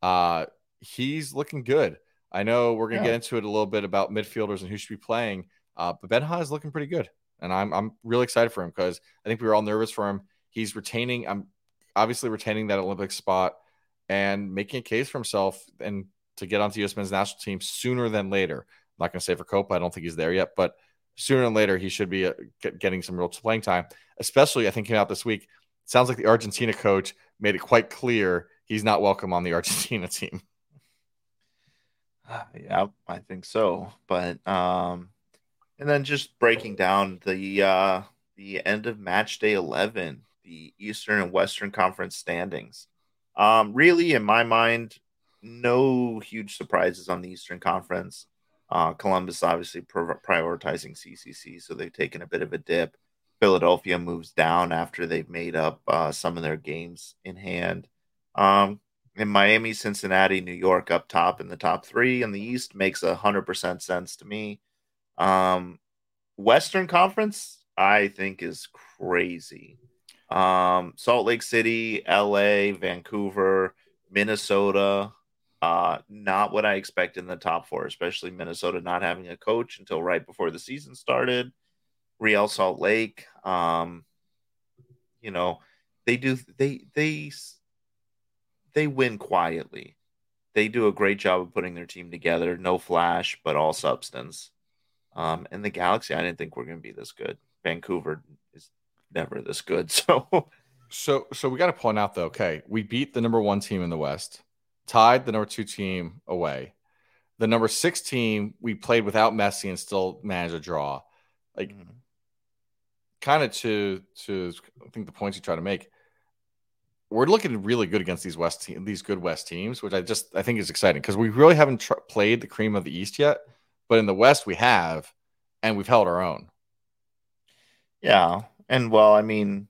He's looking good. I know we're going to get into it a little bit about midfielders and who should be playing. But Ben Ha is looking pretty good. And I'm really excited for him because I think we were all nervous for him. He's obviously retaining that Olympic spot and making a case for himself and to get onto U.S. men's national team sooner than later. I'm not going to say for Copa. I don't think he's there yet, but sooner than later, he should be getting some real playing time, especially I think came out this week. It sounds like the Argentina coach made it quite clear he's not welcome on the Argentina team. Yeah, I think so. But and then just breaking down the end of match day 11, the Eastern and Western Conference standings. Really, in my mind, no huge surprises on the Eastern Conference. Columbus obviously prioritizing CCC, so they've taken a bit of a dip. Philadelphia moves down after they've made up some of their games in hand. And Miami, Cincinnati, New York up top in the top 3 in the East makes 100% sense to me. Western Conference, I think, is crazy. Salt Lake City, LA, Vancouver, Minnesota. Not what I expect in the top 4, especially Minnesota not having a coach until right before the season started. Real Salt Lake, they win quietly. They do a great job of putting their team together. No flash, but all substance. And the Galaxy, I didn't think we're going to be this good. Vancouver is never this good. So we got to point out though. Okay, we beat the number 1 team in the West. Tied the number 2 team away. The number 6 team, we played without Messi and still managed a draw. Kind of to I think the points you try to make, we're looking really good against these good West teams, which I think is exciting because we really haven't played the cream of the East yet. But in the West, we have, and we've held our own. Yeah, and well, I mean,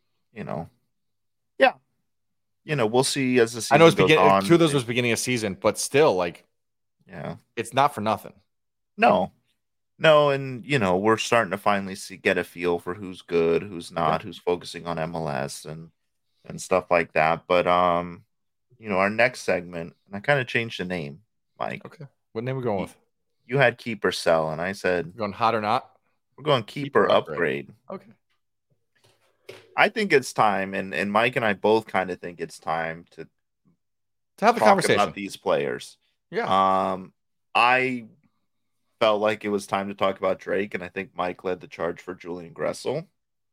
we'll see as the season goes on. 2 of those was beginning of season, but still, it's not for nothing. No, and we're starting to finally get a feel for who's good, who's not, who's focusing on MLS and stuff like that. But our next segment, and I kind of changed the name, Mike. Okay. What name are we going You, with? you had keep or sell, and I said We're going hot or not? we're going keep Keep or or upgrade? upgrade. Okay. I think it's time, and Mike and I both kind of think it's time to To have the talk conversation. about these players. Yeah. I felt like it was time to talk about Drake, and I think Mike led the charge for Julian Gressel.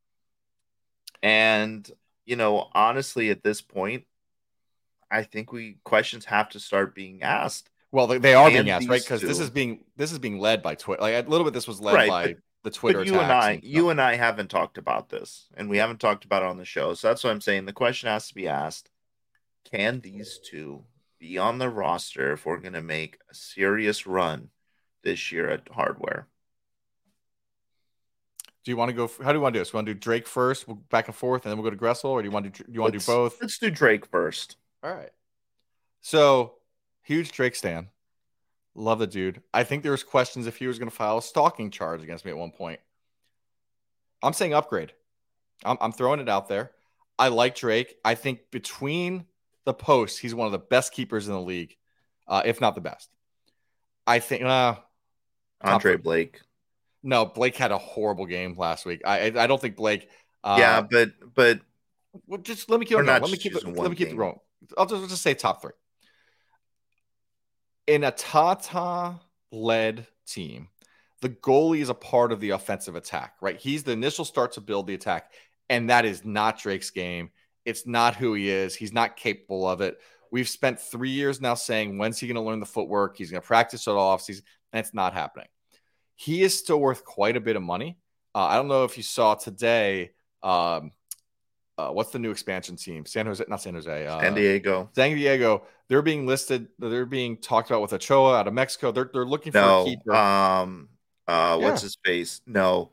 And honestly, at this point, I think questions have to start being asked. Well, they are being And asked, right? these Because this is two, being led by Twitter. Like a little bit, this was led right? by the But Twitter attacks and stuff. you and I haven't talked about this, and we haven't talked about it on the show. So that's what I'm saying. The question has to be asked: can these two be on the roster if we're going to make a serious run this year at hardware? Do you want to go? How do you want to do this? You want to do Drake first, we'll back and forth, and then we'll go to Gressel, or do you want to do both? Let's do Drake first. All right. So, huge Drake stan. Love the dude. I think there was questions if he was going to file a stalking charge against me at one point. I'm saying upgrade. I'm throwing it out there. I like Drake. I think between the posts, he's one of the best keepers in the league, if not the best. I think Andre Blake. No, Blake had a horrible game last week. I don't think Blake. Yeah, but well, just let me keep going. Let me keep it going. I'll just say top three. In a Tata-led team, the goalie is a part of the offensive attack, right? He's the initial start to build the attack, and that is not Drake's game. It's not who he is. He's not capable of it. We've spent 3 years now saying, when's he going to learn the footwork? He's going to practice it all offseason, and it's not happening. He is still worth quite a bit of money. I don't know if you saw today. What's the new expansion team? San Diego. San Diego. They're being listed. They're being talked about with Ochoa out of Mexico. They're looking for a keeper. What's his face? No.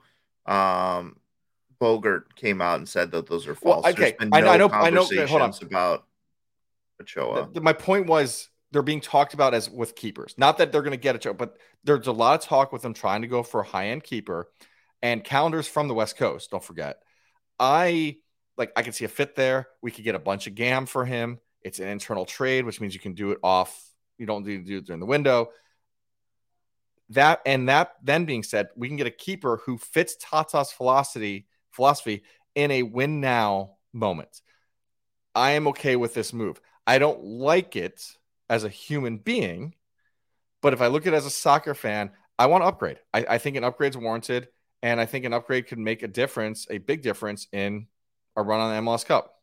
Bogart came out and said that those are false. Well, okay. There's been no conversations hold on. about Ochoa. My point was they're being talked about as with keepers. Not that they're going to get Ochoa, but there's a lot of talk with them trying to go for a high-end keeper. And Calendar's from the West Coast, don't forget. I can see a fit there. We could get a bunch of GAM for him. It's an internal trade, which means you can do it off. You don't need to do it during the window. That then being said, we can get a keeper who fits Tata's philosophy in a win now moment. I am okay with this move. I don't like it as a human being, but if I look at it as a soccer fan, I want to upgrade. I think an upgrade is warranted, and I think an upgrade could make a big difference in a run on the MLS Cup.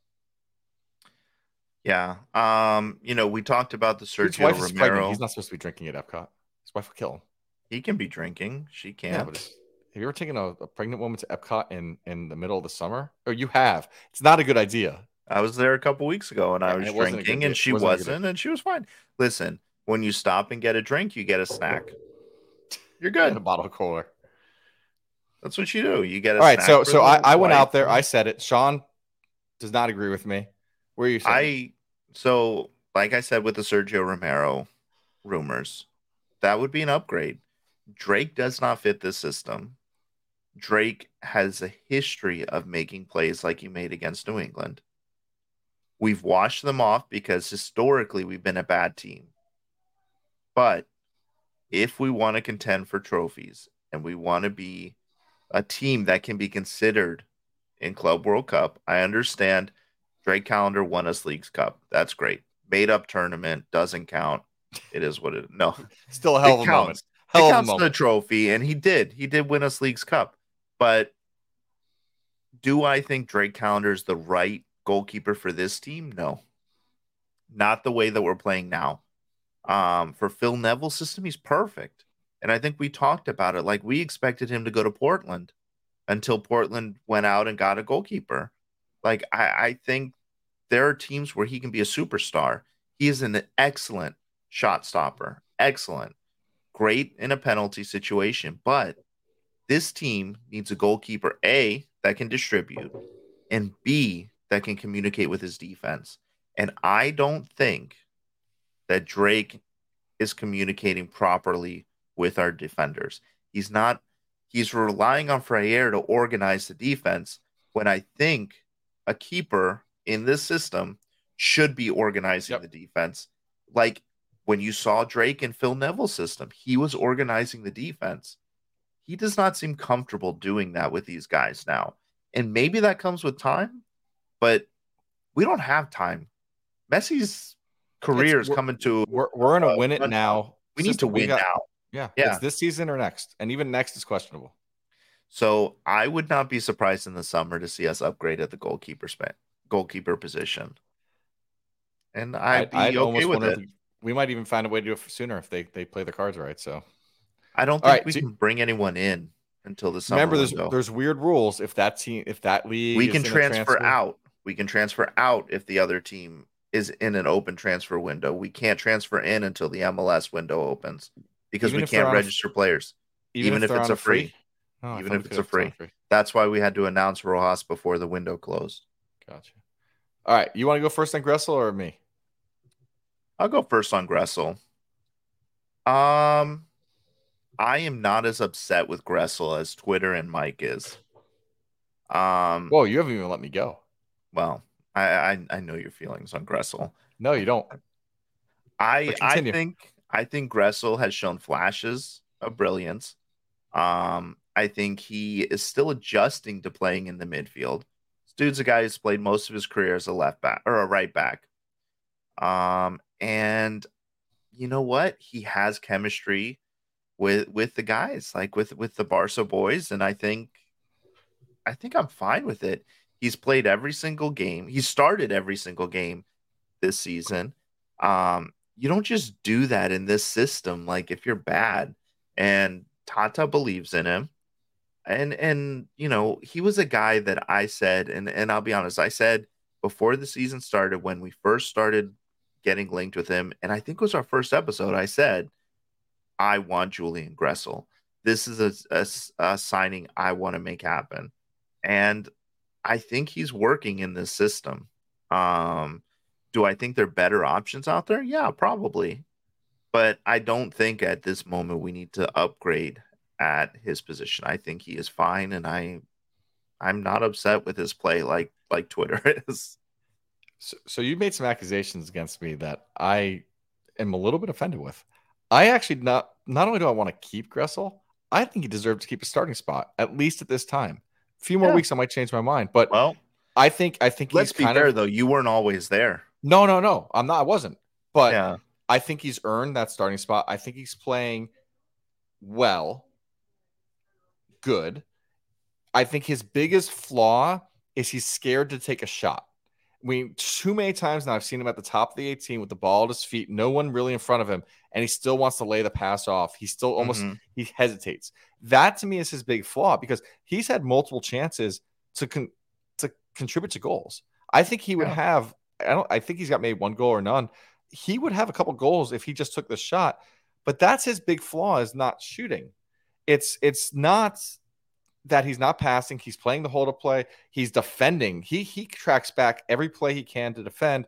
Yeah. We talked about the Sergio Romero. Is pregnant. He's not supposed to be drinking at Epcot. His wife will kill him. He can be drinking. She can't. Yeah, but have you ever taken a pregnant woman to Epcot in the middle of the summer? Or you have. It's not a good idea. I was there a couple weeks ago, and I was drinking, and she wasn't, and she was fine. Listen, when you stop and get a drink, you get a snack. You're good. A bottle of cooler. That's what you do. You get a snack. All right, so I went out there. I said it. Sean does not agree with me. Where are you saying? So, like I said with the Sergio Romero rumors, that would be an upgrade. Drake does not fit this system. Drake has a history of making plays like he made against New England. We've washed them off because historically we've been a bad team. But if we want to contend for trophies and we want to be a team that can be considered in Club World Cup, I understand Drake Callender won us Leagues Cup. That's great. Made up tournament doesn't count. It is what it is. No. Still a hell of a moment. It counts the trophy, and he did. He did win us Leagues Cup. But do I think Drake Callender is the right goalkeeper for this team? No. Not the way that we're playing now. For Phil Neville's system, he's perfect. And I think we talked about it. Like, we expected him to go to Portland until Portland went out and got a goalkeeper. Like, I think there are teams where he can be a superstar. He is an excellent shot stopper. Excellent. Great in a penalty situation. But this team needs a goalkeeper, A, that can distribute, and B, that can communicate with his defense. And I don't think that Drake is communicating properly with our defenders. He's relying on Freire to organize the defense when I think a keeper in this system should be organizing Yep. the defense. Like when you saw Drake and Phil Neville's system, he was organizing the defense. He does not seem comfortable doing that with these guys now. And maybe that comes with time, but we don't have time. Messi's It's career is coming to we're in a win it rundown. now We need to system. We win got now. yeah, Yeah. it's this season or next, and even next is questionable. So I would not be surprised in the summer to see us upgrade at the goalkeeper position. And I'd I'd be okay almost with wonder if it. we might even find a way to do it sooner if they play the cards right. So I don't all think right, we so can bring anyone in until the summer remember window. there's weird rules if that league We is can in a transfer out. We can transfer out if the other team is in an open transfer window. We can't transfer in until the MLS window opens because even we if they're can't on register players, even even if if they're it's on a a free. free. Oh, I Even thought we if could it's a if it's on free. free. That's why we had to announce Rojas before the window closed. Gotcha. All right, you want to go first on Gressel or me? I'll go first on Gressel. Um, I am not as upset with Gressel as Twitter and Mike is. Whoa, you haven't even let me go. Well, I know your feelings on Gressel. No, you don't. I But I continue. think I think Gressel has shown flashes of brilliance. I think he is still adjusting to playing in the midfield. This dude's a guy who's played most of his career as a left back or a right back. And you know what? He has chemistry with the guys, like with the Barca boys, and I think I'm fine with it. He's played every single game. He started every single game this season. You don't just do that in this system. Like if you're bad, and Tata believes in him, and he was a guy that I said, and I'll be honest, I said before the season started when we first started getting linked with him, and I think it was our first episode. I said I want Julian Gressel. This is a signing I want to make happen, and I think he's working in this system. Um, do I think there are better options out there? Yeah, probably. But I don't think at this moment we need to upgrade at his position. I think he is fine, and I'm not upset with his play like Twitter is. So you made some accusations against me that I am a little bit offended with. I actually not only do I want to keep Gressel, I think he deserves to keep a starting spot at least at this time. A few more Yeah. weeks, I might change my mind, but Well, I think let's he's be kind fair of though. You weren't always there. no. I'm not. I wasn't, but Yeah. I think he's earned that starting spot. I think he's playing well, good. I think his biggest flaw is he's scared to take a shot. I mean, too many times now I've seen him at the top of the 18 with the ball at his feet, no one really in front of him, and he still wants to lay the pass off. He still almost he hesitates. That to me is his big flaw because he's had multiple chances to contribute to goals. I think he would Yeah. have. I think he's got maybe one goal or none. He would have a couple goals if he just took the shot, but that's his big flaw is not shooting. It's not that he's not passing. He's playing the hold up play. He's defending. He tracks back every play he can to defend.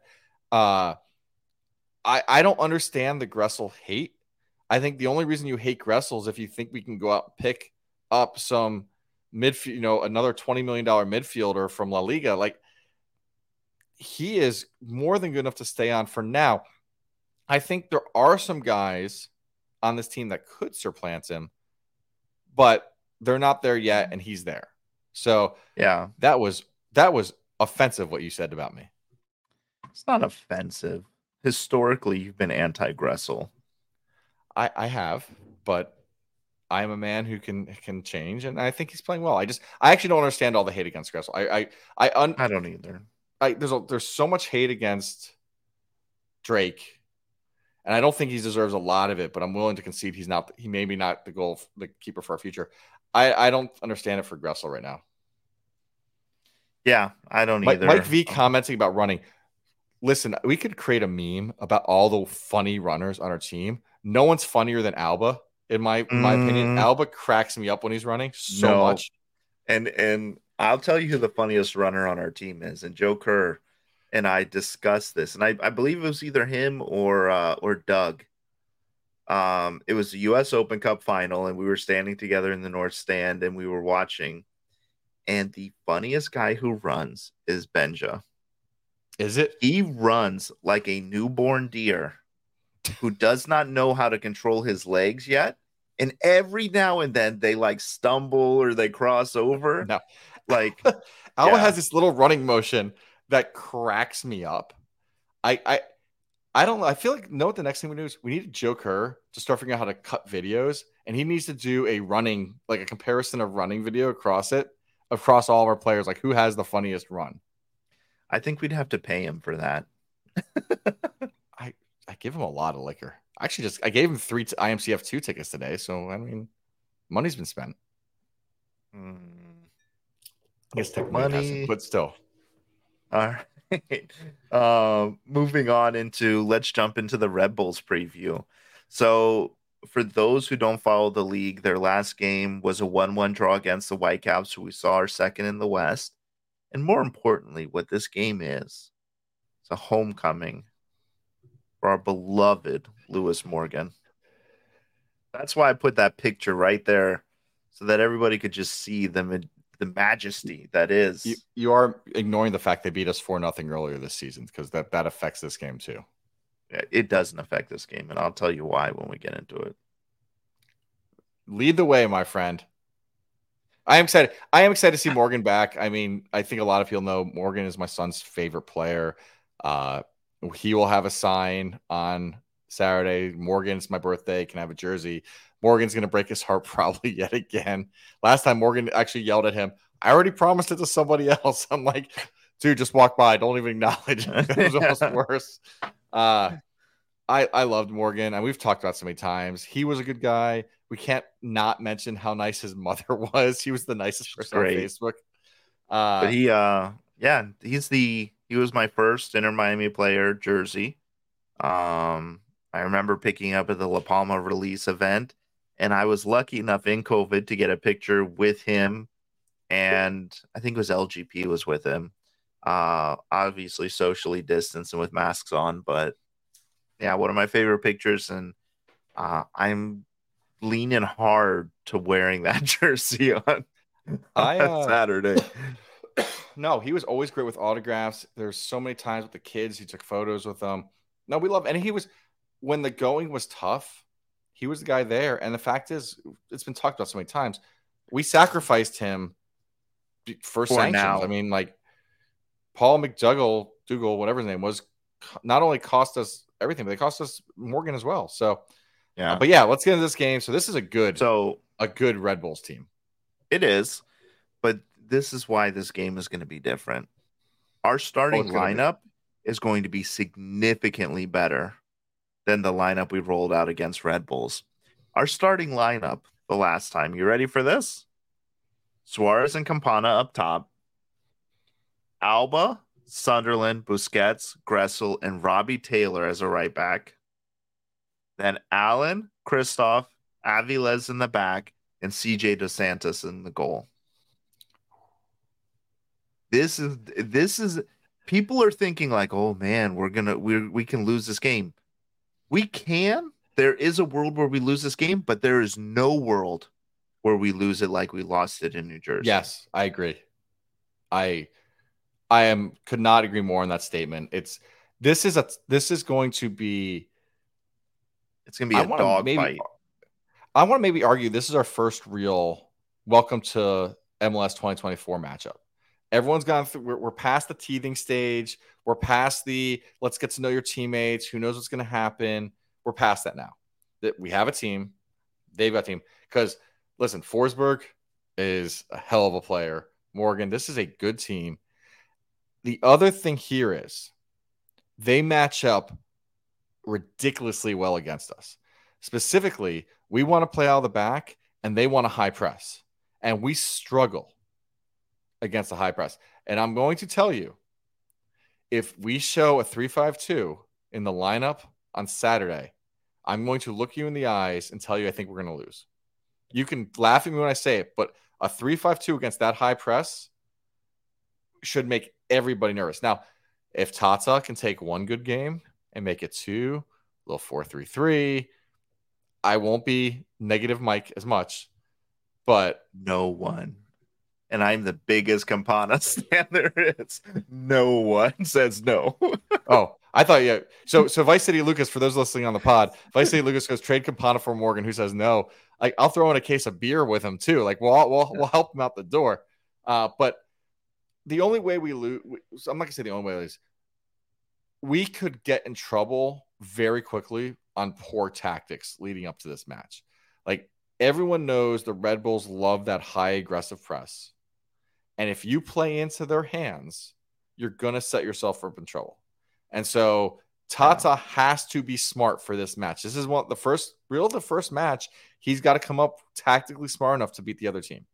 I don't understand the Gressel hate. I think the only reason you hate Gressel is if you think we can go out and pick up some midfield, another $20 million midfielder from La Liga. Like he is more than good enough to stay on for now. I think there are some guys on this team that could supplant him, but they're not there yet, and he's there. So Yeah. that was offensive what you said about me. It's not offensive. Historically, you've been anti-Gressel. I have, but I am a man who can change, and I think he's playing well. I actually don't understand all the hate against Gressel. I don't either. There's so much hate against Drake, and I don't think he deserves a lot of it. But I'm willing to concede he maybe not the keeper for our future. I don't understand it for Gressel right now. Yeah, I don't either. Mike V commenting about running. Listen, we could create a meme about all the funny runners on our team. No one's funnier than Alba, in my opinion. Alba cracks me up when he's running so much. And I'll tell you who the funniest runner on our team is. And Joe Kerr and I discussed this, and I believe it was either him or Doug. It was the U.S. Open Cup final, and we were standing together in the North Stand, and we were watching. And the funniest guy who runs is Benja. Is it? He runs like a newborn deer who does not know how to control his legs yet. And every now and then they like stumble or they cross over. No. Like, Alba yeah, has this little running motion that cracks me up. I I I don't know. I feel like know what the next thing we do is we need to Joe Kerr to start figuring out how to cut videos, and he needs to do a running, like a comparison of running video across all of our players, like who has the funniest run. I think we'd have to pay him for that. I I give him a lot of liquor. Actually, just I gave him three IMCF2 tickets today, so I mean, money's been spent. Hmm. I guess technically it hasn't, Money. but still. All right. Moving on into let's jump into the Red Bulls preview. So, for those who don't follow the league, their last game was a 1-1 draw against the Whitecaps, who we saw are second in the West. And more importantly, what this game is, it's a homecoming for our beloved Lewis Morgan. That's why I put that picture right there so that everybody could just see the majesty that You is. you are ignoring the fact they beat us 4-0 earlier this season because that affects this game too. It doesn't affect this game, and I'll tell you why when we get into it. Lead the way, my friend. I am excited. I am excited to see Morgan back. I mean, I think a lot of people know Morgan is my son's favorite player. Uh, he will have a sign on Saturday. Morgan's my birthday. Can have a jersey. Morgan's going to break his heart probably yet again. Last time Morgan actually yelled at him, I already promised it to somebody else. I'm like, dude, just walk by. Don't even acknowledge it. It was almost worse. I loved Morgan, and we've talked about so many times. He was a good guy. We can't not mention how nice his mother was. He was the nicest person on Great. Facebook. But yeah, he was my first Inter Miami player jersey. I remember picking up at the La Palma release event, and I was lucky enough in COVID to get a picture with him, and I think it was LGP was with him. Obviously socially distanced and with masks on, but yeah, one of my favorite pictures, and I'm leaning hard to wearing that jersey I on Saturday. no, he was always great with autographs. There's so many times with the kids, he took photos with them. No, we love, and he was when the going was tough, he was the guy there. And the fact is, it's been talked about so many times. We sacrificed him for For sanctions. I now, mean, like Paul Dougal, whatever his name was, not only cost us everything, but they cost us Morgan as well. So, yeah. but yeah, let's get into this game. So this is So a good Red Bulls team. it is, but this is why this game is going to be different. Our Oh, starting it's gonna be. lineup is going to be significantly better than the lineup we rolled out against Red Bulls. Our starting lineup the last time. You ready for this? Suarez and Campana up top. Alba, Sunderland, Busquets, Gressel, and Robbie Taylor as a right back. Then Allen, Christoph, Aviles in the back, and CJ Dos Santos in the goal. This is people are thinking like, oh man, we can lose this game. We can. There is a world where we lose this game, but there is no world where we lose it like we lost it in New Jersey. Yes, I agree. I could not agree more on that statement. This is going to be. It's gonna be a dog fight. I want to maybe argue this is our first real welcome to MLS 2024 matchup. Everyone's gone through. We're past the teething stage. We're past the let's get to know your teammates. Who knows what's going to happen? We're past that now. That we have a team. They've got a team. Because listen, Forsberg is a hell of a player. Morgan, this is a good team. The other thing here is they match up ridiculously well against us. Specifically, we want to play out of the back and they want a high press. And we struggle against the high press. And I'm going to tell you, if we show a 3-5-2 in the lineup on Saturday, I'm going to look you in the eyes and tell you I think we're going to lose. You can laugh at me when I say it, but a 3-5-2 against that high press should make everybody nervous. Now, if Tata can take one good game and make it two, a little 4-3-3, I won't be negative Mike as much, but No one. and I'm the biggest Campana stan there is. No one says no. Oh, I thought yeah. So Vice City Lucas, for those listening on the pod, Vice City Lucas goes trade Campana for Morgan, who says no. Like I'll throw in a case of beer with him too. Like we'll help him out the door. But the only way we lose, I'm not gonna say the only way is we could get in trouble very quickly on poor tactics leading up to this match. Like everyone knows the Red Bulls love that high aggressive press. And if you play into their hands, you're going to set yourself up in trouble. And so Tata has to be smart for this match. This is the first match. He's got to come up tactically smart enough to beat the other team.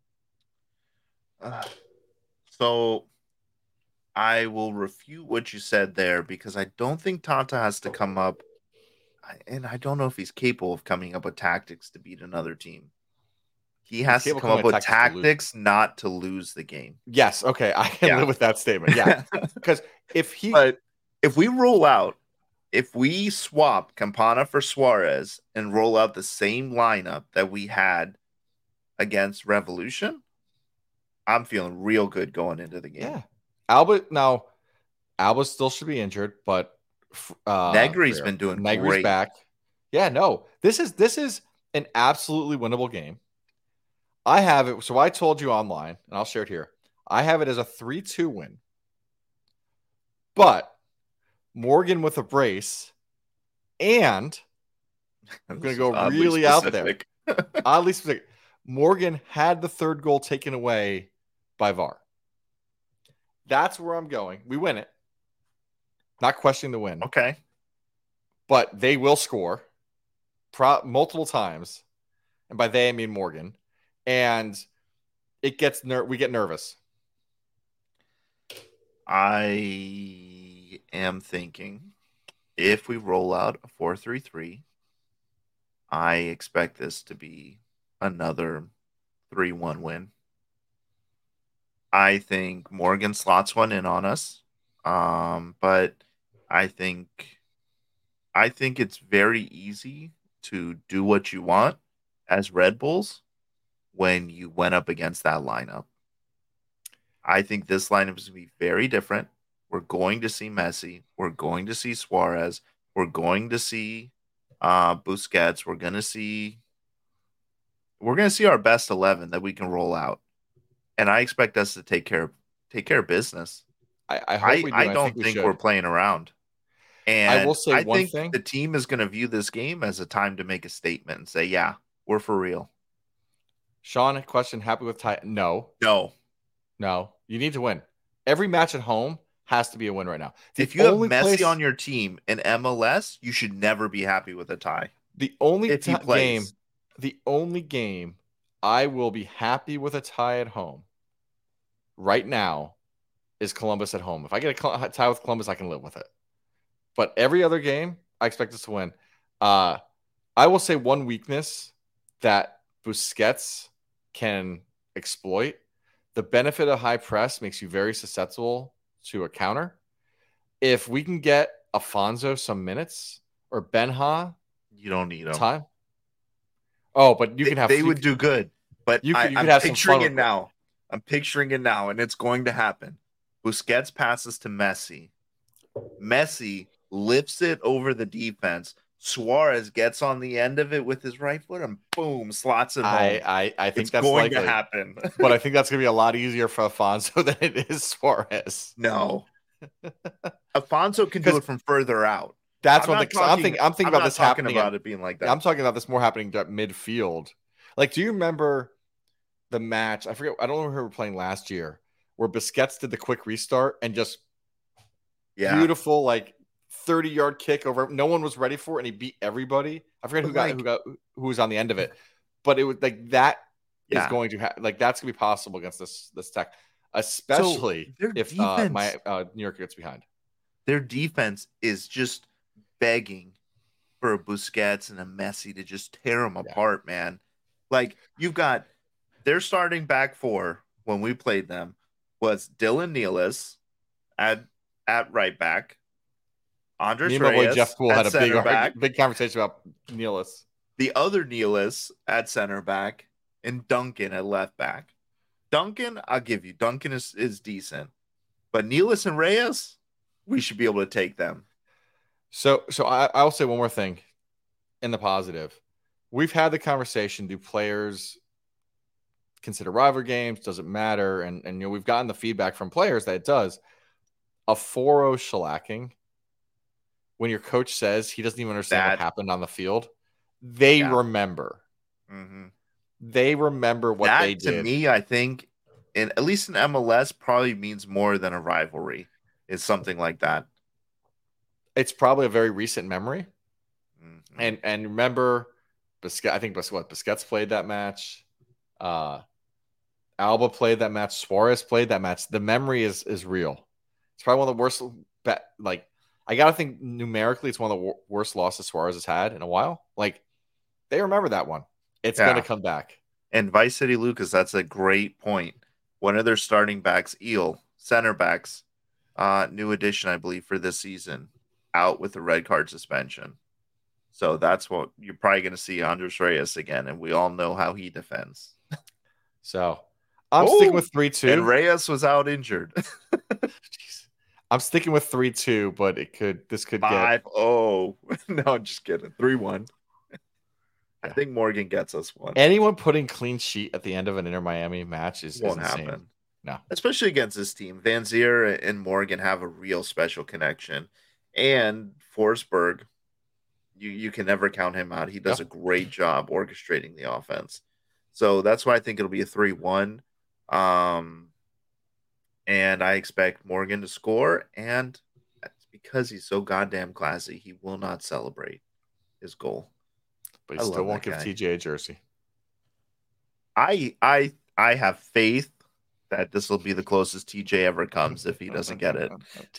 So I will refute what you said there because I don't think Tata has to come up, and I don't know if he's capable of coming up with tactics to beat another team. He has to come up with tactics not to lose the game. Yes, okay, I can live with that statement. Yeah, because if we roll out, if we swap Campana for Suarez and roll out the same lineup that we had against Revolution, I'm feeling real good going into the game. Yeah, Alba still should be injured, but Negri's been doing great. Back. Yeah, no, this is an absolutely winnable game. I have it. So I told you online, and I'll share it here. I have it as a 3-2 win. But Morgan with a brace, and I'm going to go really out there. Oddly specific. Morgan had the third goal taken away by VAR. That's where I'm going. We win it. Not questioning the win. Okay. But they will score multiple times. And by they, I mean Morgan. And we get nervous. I am thinking if we roll out a 4-3-3, I expect this to be another 3-1 win. I think Morgan slots one in on us. But I think it's very easy to do what you want as Red Bulls when you went up against that lineup. I think this lineup is going to be very different. We're going to see Messi. We're going to see Suarez. We're going to see Busquets. We're going to see our best 11 that we can roll out. And I expect us to take care of business. I hope we do. I don't think we're playing around. And I will say one thing. The team is going to view this game as a time to make a statement and say, yeah, we're for real. Sean, question, happy with tie? No. You need to win. Every match at home has to be a win right now. If you have Messi on your team in MLS, you should never be happy with a tie. The only game I will be happy with a tie at home right now is Columbus at home. If I get a tie with Columbus, I can live with it. But every other game, I expect us to win. I will say one weakness that Busquets can exploit. The benefit of high press makes you very susceptible to a counter. If we can get Afonso some minutes or Benha, you don't need them. Time. Oh, but you can have. They would do good, but I'm picturing it now. I'm picturing it now, and it's going to happen. Busquets passes to Messi. Messi lifts it over the defense. Suarez gets on the end of it with his right foot and boom, slots it home. I think it's that's going likely to happen. But I think that's going to be a lot easier for Afonso than it is Suarez. No. Afonso can do it from further out. That's one thing. I'm thinking about this happening. About it being like that. I'm talking about this more happening at midfield. Like, do you remember the match? I forget. I don't know who we were playing last year, where Busquets did the quick restart and just beautiful, like 30-yard kick over. No one was ready for it, and he beat everybody. I forget who was on the end of it, but it was like that is going to that's going to be possible against this tech, especially if New York gets behind. Their defense is just begging for a Busquets and a Messi to just tear them apart, man. Like, you've got their starting back four when we played them was Dylan Nealis at right back. Andres Reyes Jeff Poole had a big conversation about Nealis. The other Nealis at center back and Duncan at left back. Duncan, I'll give you. Duncan is decent. But Nealis and Reyes, we should be able to take them. So I'll say one more thing in the positive. We've had the conversation, do players consider rivalry games? Does it matter? And we've gotten the feedback from players that it does. A 4-0 shellacking, when your coach says he doesn't even understand what happened on the field, they remember. Mm-hmm. They remember what they did. To me, I think, at least in MLS, probably means more than a rivalry. It's something like that. It's probably a very recent memory. Mm-hmm. And remember, I think Busquets played that match. Alba played that match. Suarez played that match. The memory is real. It's probably one of the worst. I gotta think numerically, it's one of the worst losses Suarez has had in a while. Like, they remember that one. It's gonna come back. And Vice City Lucas, that's a great point. One of their starting backs, Eel, center backs, new addition, I believe, for this season, out with a red card suspension. So that's what you're probably going to see Andres Reyes again, and we all know how he defends. So I'm sticking with 3-2. And Reyes was out injured. I'm sticking with 3-2, but this could 5-0. No, I'm just kidding. 3-1. I think Morgan gets us one. Anyone putting clean sheet at the end of an Inter Miami match won't insane. Happen. No, especially against this team. Van Zier and Morgan have a real special connection, and Forsberg, you can never count him out. He does a great job orchestrating the offense. So that's why I think it'll be a 3-1. And I expect Morgan to score, and that's because he's so goddamn classy. He will not celebrate his goal. But he still won't give TJ a jersey. I have faith that this will be the closest TJ ever comes if he doesn't get it.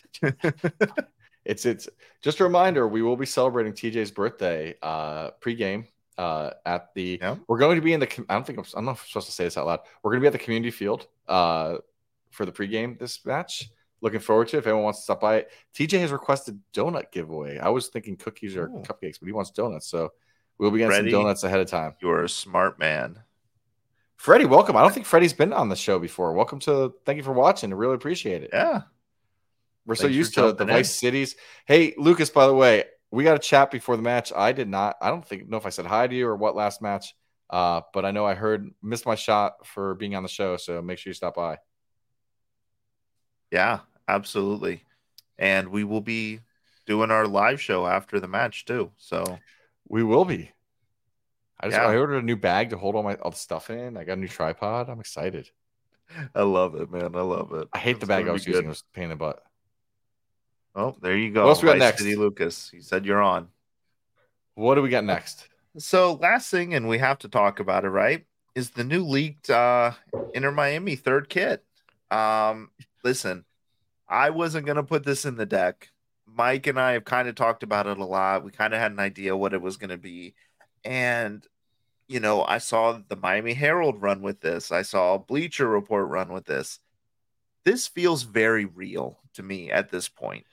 It's just a reminder, we will be celebrating TJ's birthday pregame at the we're going to be in the I'm not if I'm supposed to say this out loud. We're going to be at the community field for the pregame this match. Looking forward to it. If anyone wants to stop by it. TJ has requested donut giveaway. I was thinking cookies or cupcakes, but he wants donuts, so we'll be getting some donuts ahead of time. You're a smart man. Freddie, welcome. I don't think Freddie's been on the show before. Thank you for watching. I really appreciate it. Yeah. We're so used to the Vice Cities. Hey, Lucas, by the way, we got a chat before the match. I don't know if I said hi to you or what last match, but I know I missed my shot for being on the show, so make sure you stop by. Yeah, absolutely. And we will be doing our live show after the match too. So we will be. I ordered a new bag to hold all the stuff in. I got a new tripod. I'm excited. I love it, man. I love it. I hate the bag I was using. It was a pain in the butt. Oh, there you go. What else we got next? City Lucas, you said you're on. What do we got next? So last thing, and we have to talk about it, right, is the new leaked Inter Miami third kit. Listen, I wasn't going to put this in the deck. Mike and I have kind of talked about it a lot. We kind of had an idea what it was going to be. And, I saw the Miami Herald run with this. I saw Bleacher Report run with this. This feels very real to me at this point.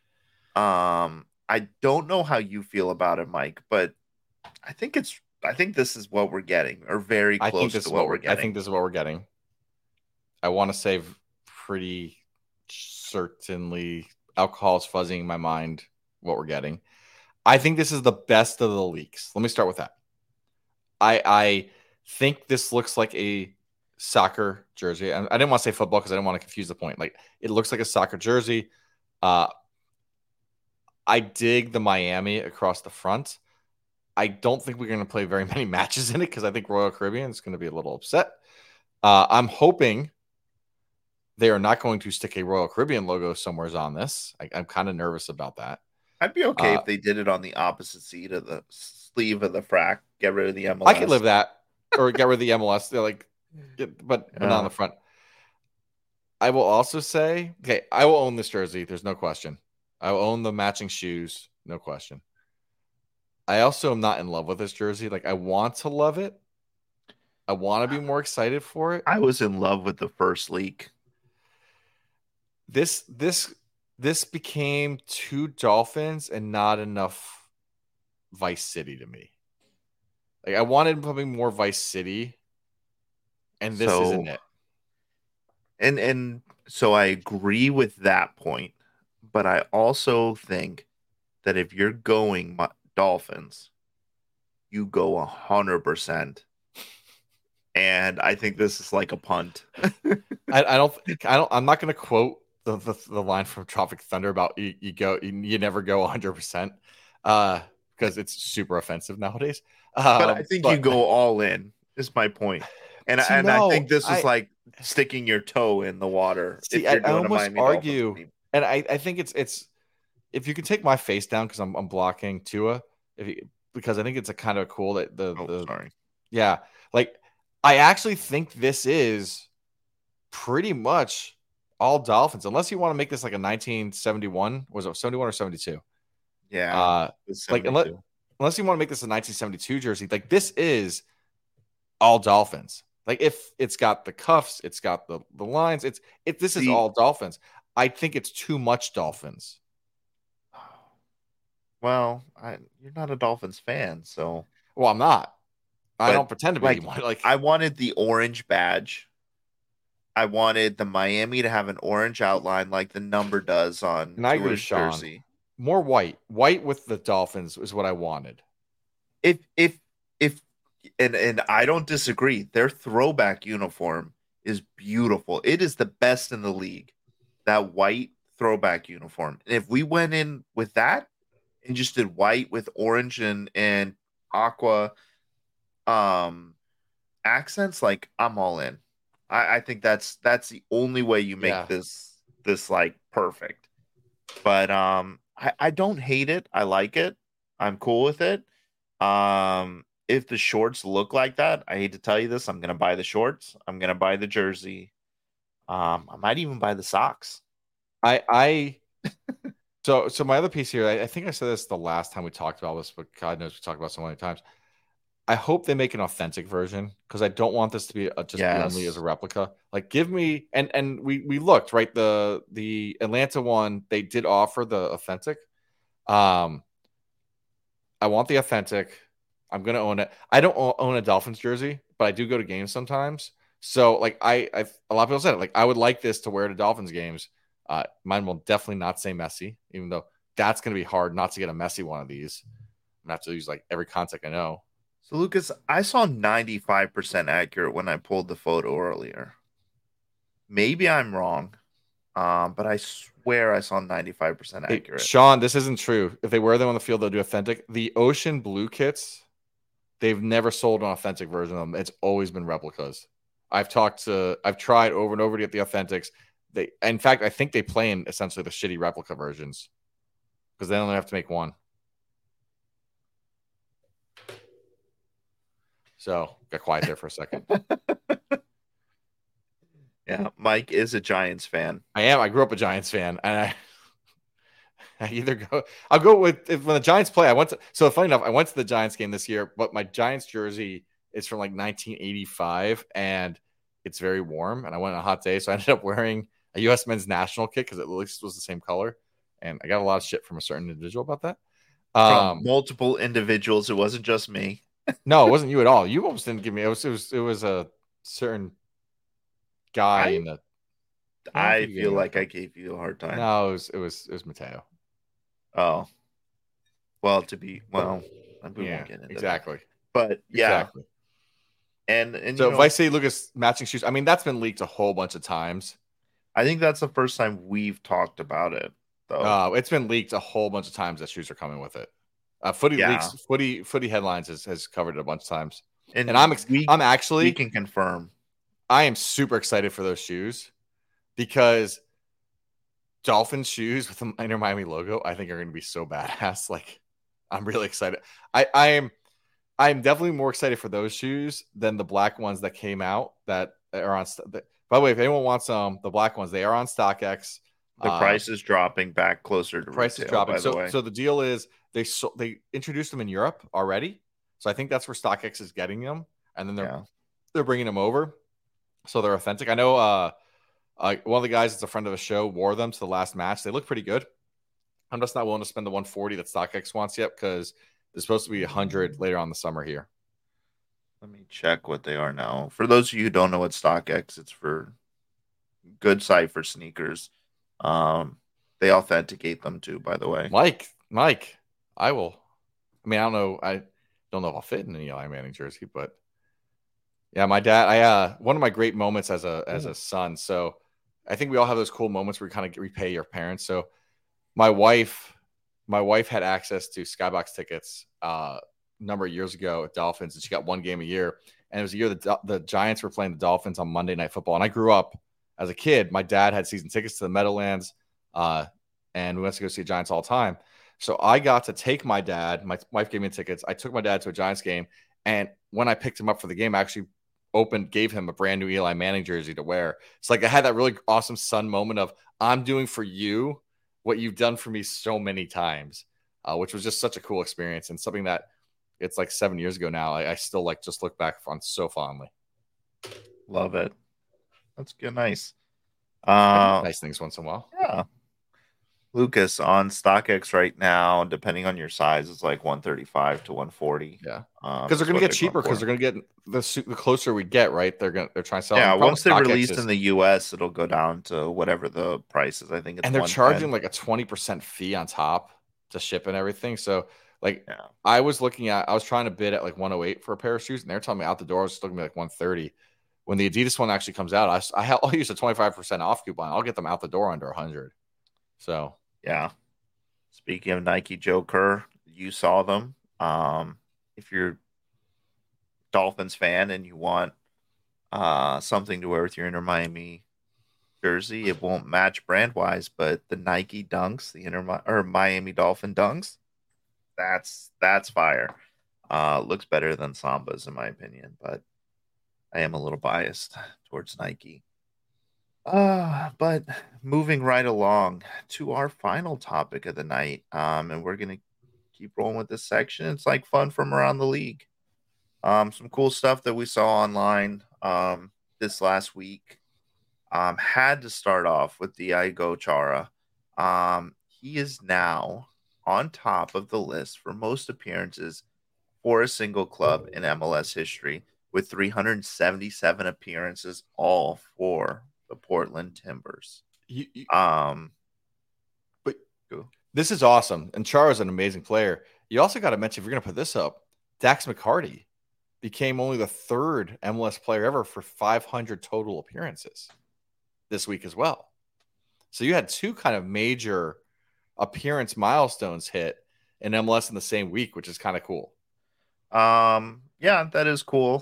I don't know how you feel about it, Mike, but I think this is what we're getting, or very close to what we're getting. I think this is what we're getting. I want to say pretty certainly alcohol is fuzzing in my mind what we're getting. I think this is the best of the leaks. Let me start with that. I think this looks like a soccer jersey. I didn't want to say football because I didn't want to confuse the point. Like, it looks like a soccer jersey. I dig the Miami across the front. I don't think we're going to play very many matches in it because I think Royal Caribbean is going to be a little upset. I'm hoping they are not going to stick a Royal Caribbean logo somewhere on this. I'm kind of nervous about that. I'd be okay if they did it on the opposite side of the sleeve of the frac. Get rid of the MLS. I could live that, or get rid of the MLS. They're but not on the front. I will also say, okay, I will own this jersey. There's no question. I will own the matching shoes. No question. I also am not in love with this jersey. Like, I want to love it. I want to be more excited for it. I was in love with the first leak. This became too Dolphins and not enough Vice City to me. Like, I wanted something more Vice City, and this isn't it. And so I agree with that point, but I also think that if you're going Dolphins, you go 100%. And I think this is like a punt. I'm not going to quote the line from Tropic Thunder about you never go 100%, because it's super offensive nowadays. But I think you But go all in, is my point. And see, and I no, think this is like sticking your toe in the water see, if you're I doing a almost Miami Dolphins argue, team. and I think it's if you can take my face down because I'm blocking Tua, because I think it's a kind of cool that Oh, sorry. yeah, like I actually think this is pretty much all Dolphins, unless you want to make this like a 1971. Was it 71 or 72? Yeah, Uh, it's like 72. unless you want to make this a 1972 jersey, like this is all Dolphins. Like if it's got the cuffs, it's got the lines, this is See, all Dolphins. I think it's too much Dolphins. well, you're not a Dolphins fan, so Well, I'm not. I but don't pretend to be like anymore. Like I wanted the orange badge. I wanted the Miami to have an orange outline like the number does on and I agree with Tua's Sean. jersey. More white. White with the Dolphins is what I wanted. If and I don't disagree. Their throwback uniform is beautiful. It is the best in the league. That white throwback uniform. And if we went in with that and just did white with orange and aqua um accents, like I'm all in. I think that's the only way you make Yeah. this like perfect. But I don't hate it. I like it. I'm cool with it. If the shorts look like that, I hate to tell you this, I'm gonna buy the shorts. I'm gonna buy the jersey. I might even buy the socks. I so my other piece here, I think I said this the last time we talked about this, but God knows we talked about it so many times. I hope they make an authentic version because I don't want this to be just be only as a Yes. replica. Like, give me and we looked right the Atlanta one. They did offer the authentic. Um, I want the authentic. I'm gonna own it. I don't own a Dolphins jersey, but I do go to games sometimes. So like I a lot of people said it. Like I would like this to wear to Dolphins games. Mine will definitely not say Messi, even though that's gonna be hard not to get a Messi one of these. I'm gonna have to use like every contact I know. So Lucas, I saw 95% accurate when I pulled the photo earlier. Maybe I'm wrong. But I swear I saw 95% Hey, accurate. Sean, this isn't true. If they wear them on the field, they'll do authentic. The Ocean Blue kits, they've never sold an authentic version of them. It's always been replicas. I've tried over and over to get the authentics. In fact, I think they play in essentially the shitty replica versions because they only have to make one. So got quiet there for a second. Yeah, Mike is a Giants fan. I am. I grew up a Giants fan, and I either go. I'll go with when the Giants play. I went to. So funny enough, I went to the Giants game this year, but my Giants jersey is from like 1985, and it's very warm. And I went on a hot day, so I ended up wearing a U.S. men's national kit because it at least was the same color. And I got a lot of shit from a certain individual about that. From multiple individuals. It wasn't just me. No, it wasn't you at all. You almost didn't give me. It was a certain guy I in the. I don't I think you gave feel me like that. I gave you a hard time. No, it was Mateo. Oh, well, we won't Yeah, get into that. exactly, But yeah, exactly. and So if I say Lucas matching shoes, I mean that's been leaked a whole bunch of times. I think that's the first time we've talked about it, though. It's been leaked a whole bunch of times that shoes are coming with it. Footy Yeah, leaks, footy headlines has covered it a bunch of times, and and I'm we actually can confirm. I am super excited for those shoes because Dolphin shoes with the Inter Miami logo I think are going to be so badass. Like I'm really excited. I'm definitely more excited for those shoes than the black ones that came out that are on. By the way, if anyone wants the black ones, they are on StockX. The price is dropping back closer The to price is retail, dropping. by the So way. so the deal is they introduced them in Europe already. So I think that's where StockX is getting them, and then Yeah. they're bringing them over. So they're authentic. I know one of the guys that's a friend of the show wore them to the last match. They look pretty good. I'm just not willing to spend the 140 that StockX wants yet because there's supposed to be 100 later on the summer here. Let me check what they are now. For those of you who don't know what StockX, it's for good site for sneakers. They authenticate them too, by the way. Mike, I will. I mean, I don't know. I don't know if I'll fit in an Eli Manning jersey, but yeah, my dad. One of my great moments as a son. So I think we all have those cool moments where you kind of repay your parents. So my wife, my wife had access to Skybox tickets a number of years ago at Dolphins, and she got one game a year. And it was a year the Giants were playing the Dolphins on Monday Night Football. And I grew up as a kid. My dad had season tickets to the Meadowlands, and we went to go see the Giants all the time. So I got to take my dad. My wife gave me tickets. I took my dad to a Giants game, and when I picked him up for the game, I actually gave him a brand new Eli Manning jersey to wear. It's like I had that really awesome son moment of I'm doing for you what you've done for me so many times, which was just such a cool experience and something that it's like 7 years ago now. I still like just look back on so fondly. Love it. That's good. Nice. Nice things once in a while. Yeah. Lucas, on StockX right now, depending on your size, it's like 135 to 140. Yeah, because they're going to get cheaper because they're going to get the closer we get, right? They're trying to sell. Yeah, once they release in the US, it'll go down to whatever the price is. I think it's and they're charging like a 20% fee on top to ship and everything. So like I was trying to bid at like 108 for a pair of shoes, and they're telling me out the door it's still gonna be like 130. When the Adidas one actually comes out, I'll use a 25% off coupon. I'll get them out the door under 100. So yeah. Speaking of Nike, Joe Kerr, you saw them. If you're Dolphins fan and you want something to wear with your Inter Miami jersey, it won't match brand wise, but the Nike Dunks, the Miami Dolphin Dunks, that's fire. Looks better than Sambas in my opinion, but I am a little biased towards Nike. But moving right along to our final topic of the night, and we're gonna keep rolling with this section. It's like fun from around the league. Some cool stuff that we saw online this last week. Had to start off with Diego Chara. He is now on top of the list for most appearances for a single club in MLS history, with 377 appearances, all for the Portland Timbers. But this is awesome, and Chara is an amazing player. You also got to mention, if you're going to put this up, Dax McCarty became only the third MLS player ever for 500 total appearances this week as well. So you had two kind of major appearance milestones hit in MLS in the same week, which is kind of cool. Yeah, that is cool.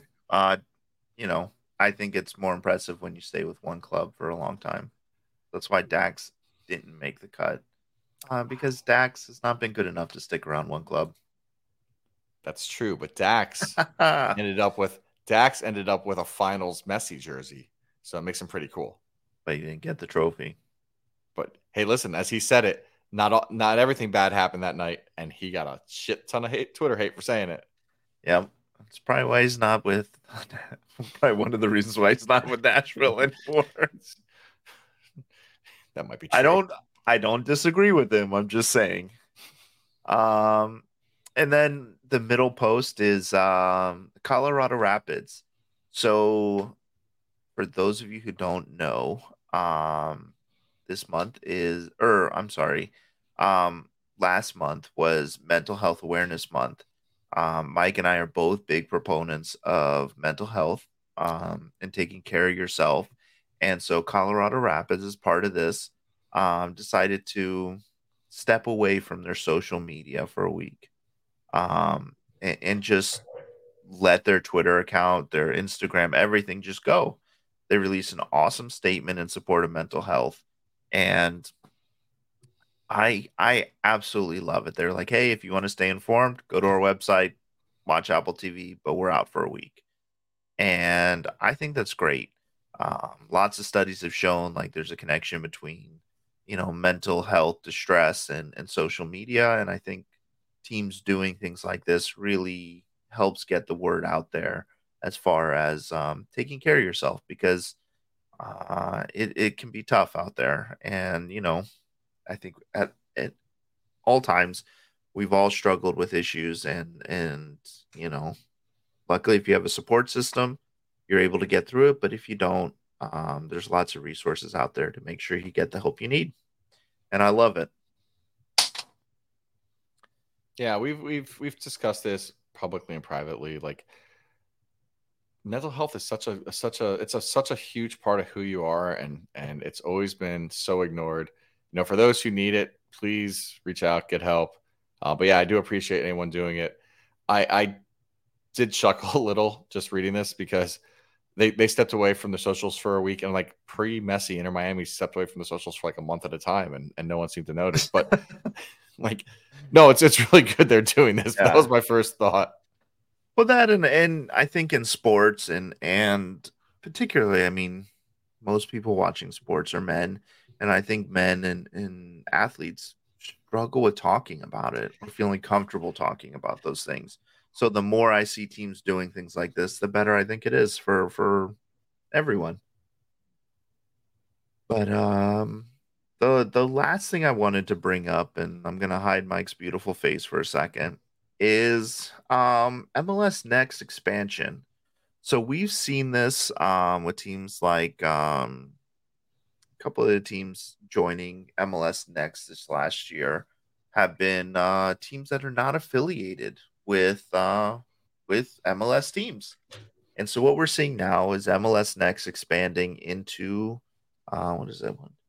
I think it's more impressive when you stay with one club for a long time. That's why Dax didn't make the cut. Because Dax has not been good enough to stick around one club. That's true, but Dax ended up with a finals Messi jersey, so it makes him pretty cool. But he didn't get the trophy. But hey, listen, as he said it, not everything bad happened that night, and he got a shit ton of Twitter hate for saying it. Yep. That's probably why he's not with. Probably one of the reasons why he's not with Nashville anymore. That might be true. I don't disagree with him. I'm just saying. And then the middle post is Colorado Rapids. So, for those of you who don't know, this month is, last month was Mental Health Awareness Month. Mike and I are both big proponents of mental health and taking care of yourself. And so Colorado Rapids, as part of this, decided to step away from their social media for a week and just let their Twitter account, their Instagram, everything just go. They released an awesome statement in support of mental health. And I absolutely love it. They're like, hey, if you want to stay informed, go to our website, watch Apple TV, but we're out for a week. And I think that's great. Lots of studies have shown like there's a connection between, mental health, distress, and social media. And I think teams doing things like this really helps get the word out there as far as taking care of yourself, because it can be tough out there. And, I think at all times we've all struggled with issues, and luckily if you have a support system, you're able to get through it. But if you don't, There's lots of resources out there to make sure you get the help you need, and I love it. Yeah, we've discussed this publicly and privately. Like, mental health is such a huge part of who you are, and it's always been so ignored. For those who need it, please reach out, get help. But yeah, I do appreciate anyone doing it. I did chuckle a little just reading this because they stepped away from the socials for a week, and like pre-Messi, Inter Miami stepped away from the socials for like a month at a time, and no one seemed to notice. But like, no, it's really good they're doing this. Yeah. That was my first thought. Well, that and I think in sports and particularly, I mean, most people watching sports are men, and I think men and athletes struggle with talking about it or feeling comfortable talking about those things. So the more I see teams doing things like this, the better I think it is for everyone. But the last thing I wanted to bring up, and I'm gonna hide Mike's beautiful face for a second, is MLS Next expansion. So we've seen this with teams like a couple of the teams joining MLS Next this last year have been teams that are not affiliated with MLS teams. And so what we're seeing now is MLS Next expanding into what is that one?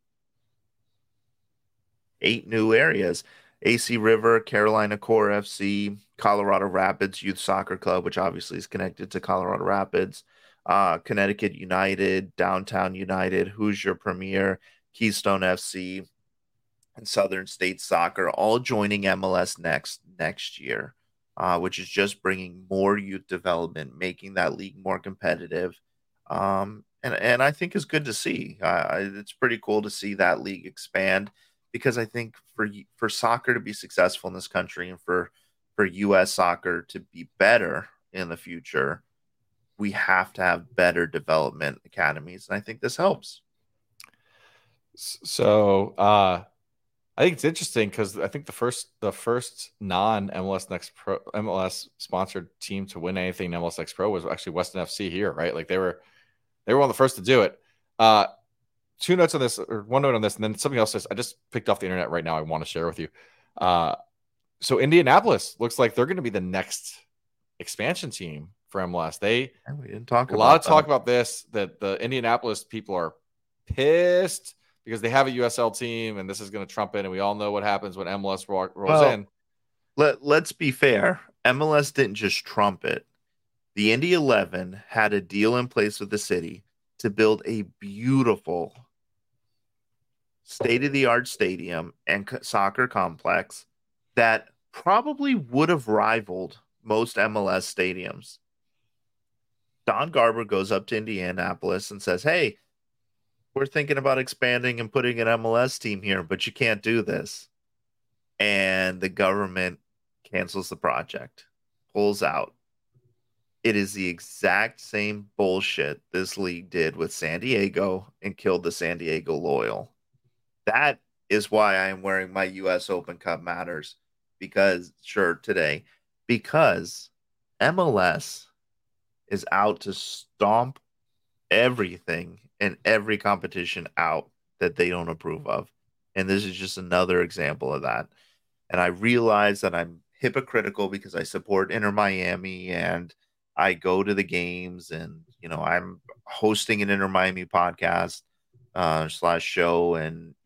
8 new areas. AC River, Carolina Core FC, Colorado Rapids Youth Soccer Club, which obviously is connected to Colorado Rapids, Connecticut United, Downtown United, Hoosier Premier, Keystone FC, and Southern State Soccer, all joining MLS next year, which is just bringing more youth development, making that league more competitive. And I think is good to see. It's pretty cool to see that league expand because I think for soccer to be successful in this country and for U.S. soccer to be better in the future, we have to have better development academies, and I think this helps. So I think it's interesting because I think the first non MLS Next Pro MLS sponsored team to win anything in MLS Next Pro was actually Weston FC here, right? Like they were one of the first to do it. Two notes on this, or one note on this, and then something else I just picked off the internet right now I want to share with you. So Indianapolis looks like they're going to be the next expansion team for MLS. We didn't talk a lot of talk about this, that the Indianapolis people are pissed because they have a USL team and this is going to trump in, and we all know what happens when MLS rolls in. Let's be fair. MLS didn't just trump it. The Indy 11 had a deal in place with the city to build a beautiful state-of-the-art stadium and soccer complex that probably would have rivaled most MLS stadiums. Don Garber goes up to Indianapolis and says, hey, we're thinking about expanding and putting an MLS team here, but you can't do this. And the government cancels the project, pulls out. It is the exact same bullshit this league did with San Diego and killed the San Diego Loyal. That is why I am wearing my U.S. Open Cup Matters shirt today, because MLS is out to stomp everything and every competition out that they don't approve of. And this is just another example of that. And I realize that I'm hypocritical because I support Inter Miami and I go to the games, and I'm hosting an Inter Miami podcast / show, and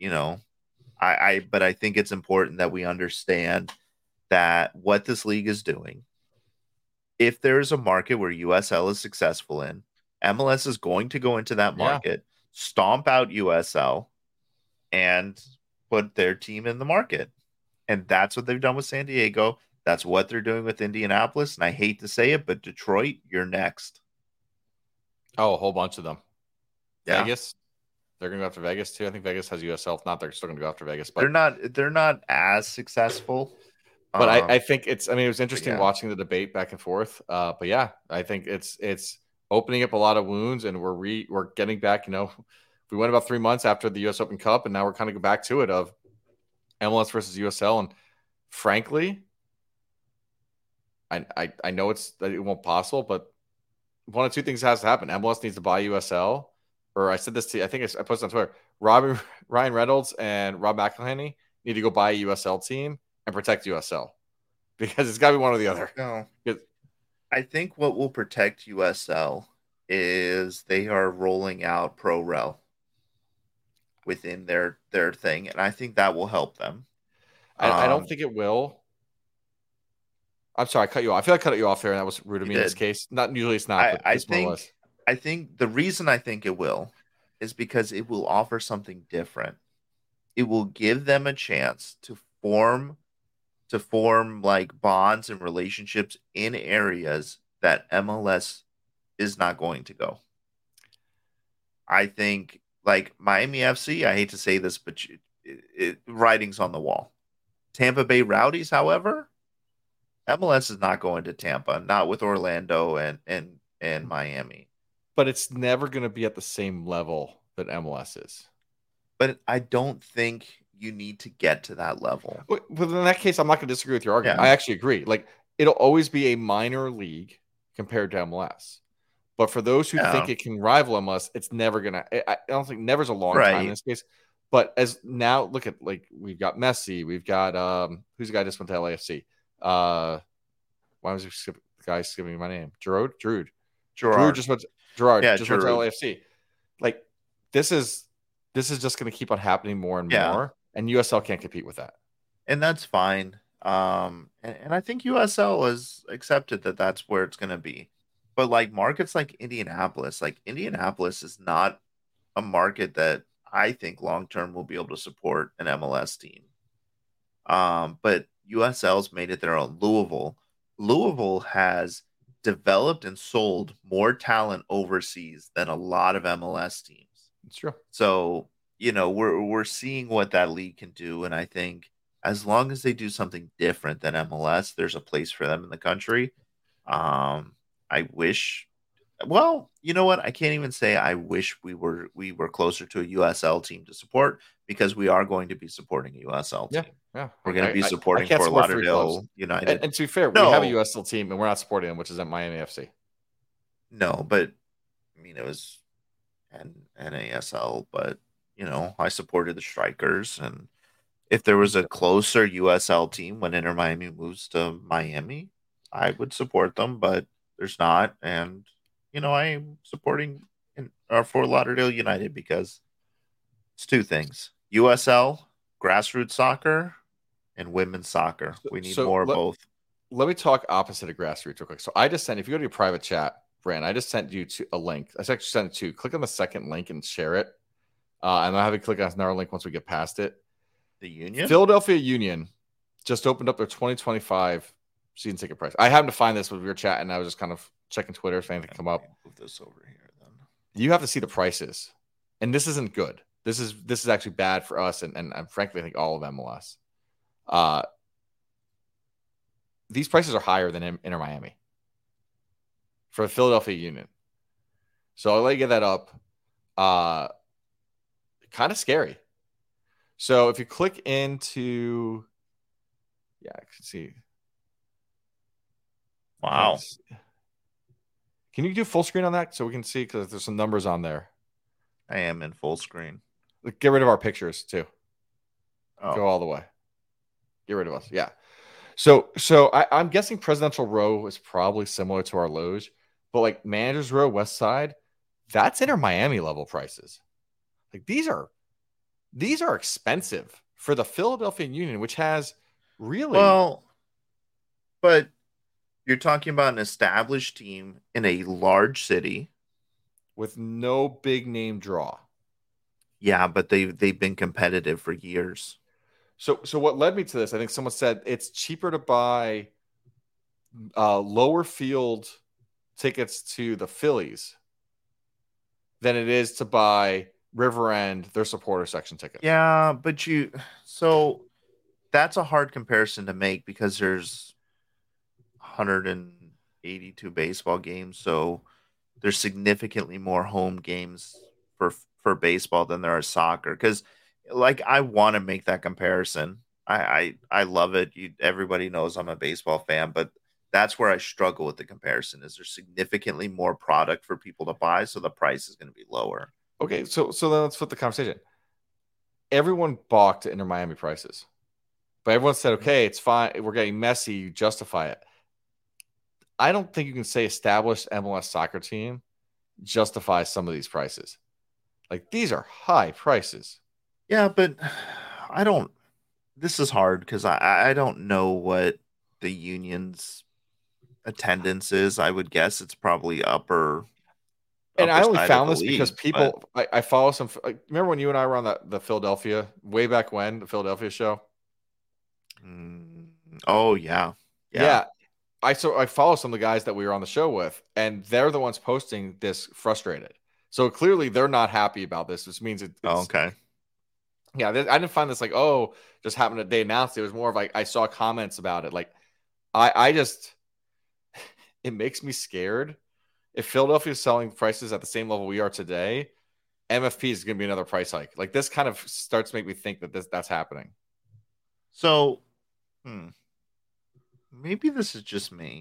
but I think it's important that we understand that what this league is doing. If there is a market where USL is successful in, MLS is going to go into that market, stomp out USL, and put their team in the market. And that's what they've done with San Diego. That's what they're doing with Indianapolis. And I hate to say it, but Detroit, you're next. Oh, a whole bunch of them. Yeah. Vegas, they're going to go after Vegas too. I think Vegas has USL. If not, they're still going to go after Vegas. But they're not as successful. But I think it was interesting watching the debate back and forth. But yeah, I think it's opening up a lot of wounds, and we're getting back. We went about 3 months after the U.S. Open Cup, and now we're kind of back to it of MLS versus USL. And frankly, I know it won't possible, but one of two things has to happen. MLS needs to buy USL, or I said this to you, I think I posted on Twitter. Ryan Reynolds and Rob McElhenney need to go buy a USL team and protect USL because it's got to be one or the other. No, 'Cause- I think what will protect USL is they are rolling out ProRel within their thing, and I think that will help them. I don't think it will. I'm sorry, I cut you off. I feel like I cut you off there, and that was rude of You me in this did. case. Not usually, it's not, but I this one was. think the reason I think it will is because it will offer something different. It will give them a chance to form like bonds and relationships in areas that MLS is not going to go. I think like Miami FC, I hate to say this, but writing's on the wall. Tampa Bay Rowdies, however, MLS is not going to Tampa, not with Orlando and Miami. But it's never going to be at the same level that MLS is. But I don't think you need to get to that level. But in that case, I'm not going to disagree with your argument. Yeah. I actually agree. Like, it'll always be a minor league compared to MLS. But for those who think it can rival MLS, it's never going to. I don't think never's a long time in this case. But as now, look at, like, we've got Messi. We've got, who's the guy just went to LAFC? Why was the guy skipping my name? Gerard just went to LAFC. Like, this is just going to keep on happening more and more, and USL can't compete with that. And that's fine. And I think USL has accepted that that's where it's going to be. But like markets like Indianapolis is not a market that I think long term will be able to support an MLS team. But USL's made it their own. Louisville has developed and sold more talent overseas than a lot of MLS teams. It's true. So, we're seeing what that league can do, and I think as long as they do something different than MLS, there's a place for them in the country. I wish. Well, you know what? I can't even say I wish we were closer to a USL team to support because we are going to be supporting a USL team. Yeah. We're going to be supporting Fort Lauderdale United. And to be fair, we have a USL team and we're not supporting them, which is at Miami FC. No, but I mean, it was NASL, but I supported the Strikers, and if there was a closer USL team when Inter Miami moves to Miami, I would support them, but there's not, and I'm supporting Fort Lauderdale United because it's two things: USL, grassroots soccer, and women's soccer. We need more of both. Let me talk opposite of grassroots real quick. So I just sent, if you go to your private chat, Brand, I just sent you a link. I actually sent it to you. Click on the second link and share it. And I'll have you click on another link once we get past it. The Union? Philadelphia Union just opened up their 2025 season ticket price. I happened to find this when we were chatting. I was just kind of checking Twitter if anything come up. Move this over here then. You have to see the prices. And this isn't good. This is actually bad for us and frankly I think all of MLS. These prices are higher than Inter Miami for the Philadelphia Union. So I'll let you get that up. Kind of scary. So if you click into, I can see. Wow. Can you do full screen on that so we can see? Because there's some numbers on there. I am in full screen. Get rid of our pictures too. Oh. Go all the way. Get rid of us. Yeah. So I'm guessing Presidential Row is probably similar to our Loge, but like Managers Row, West Side, that's Inter Miami level prices. Like these are expensive for the Philadelphia Union, which has really but you're talking about an established team in a large city with no big name draw. Yeah, but they've been competitive for years. So what led me to this? I think someone said it's cheaper to buy lower field tickets to the Phillies than it is to buy River End their supporter section tickets. Yeah, but so that's a hard comparison to make because there's 182 baseball games, so there's significantly more home games for baseball than there are soccer. Because like I want to make that comparison. I love it. Everybody knows I'm a baseball fan, but that's where I struggle with the comparison. Is there's significantly more product for people to buy, so the price is going to be lower. Okay, so then let's flip the conversation. Everyone balked at Inter Miami prices, but everyone said, okay, it's fine. We're getting Messi. You justify it. I don't think you can say established MLS soccer team justifies some of these prices. Like these are high prices. Yeah, but I don't. This is hard because I don't know what the union's attendance is. I would guess it's probably And upper I only side of found the this because league. But people, I follow some. Like, remember when you and I were on the Philadelphia way back when the Philadelphia show? mm, oh yeah, yeah. Yeah, I follow some of the guys that we were on the show with, and they're the ones posting this frustrated. So clearly they're not happy about this. Which means Oh, it's okay. yeah. I didn't find this like oh just happened that they announced it. It was more of like I saw comments about it. Like I just it makes me scared. If Philadelphia is selling prices at the same level we are today, MFP is going to be another price hike. Like this kind of starts to make me think that that's happening. So hmm, maybe this is just me.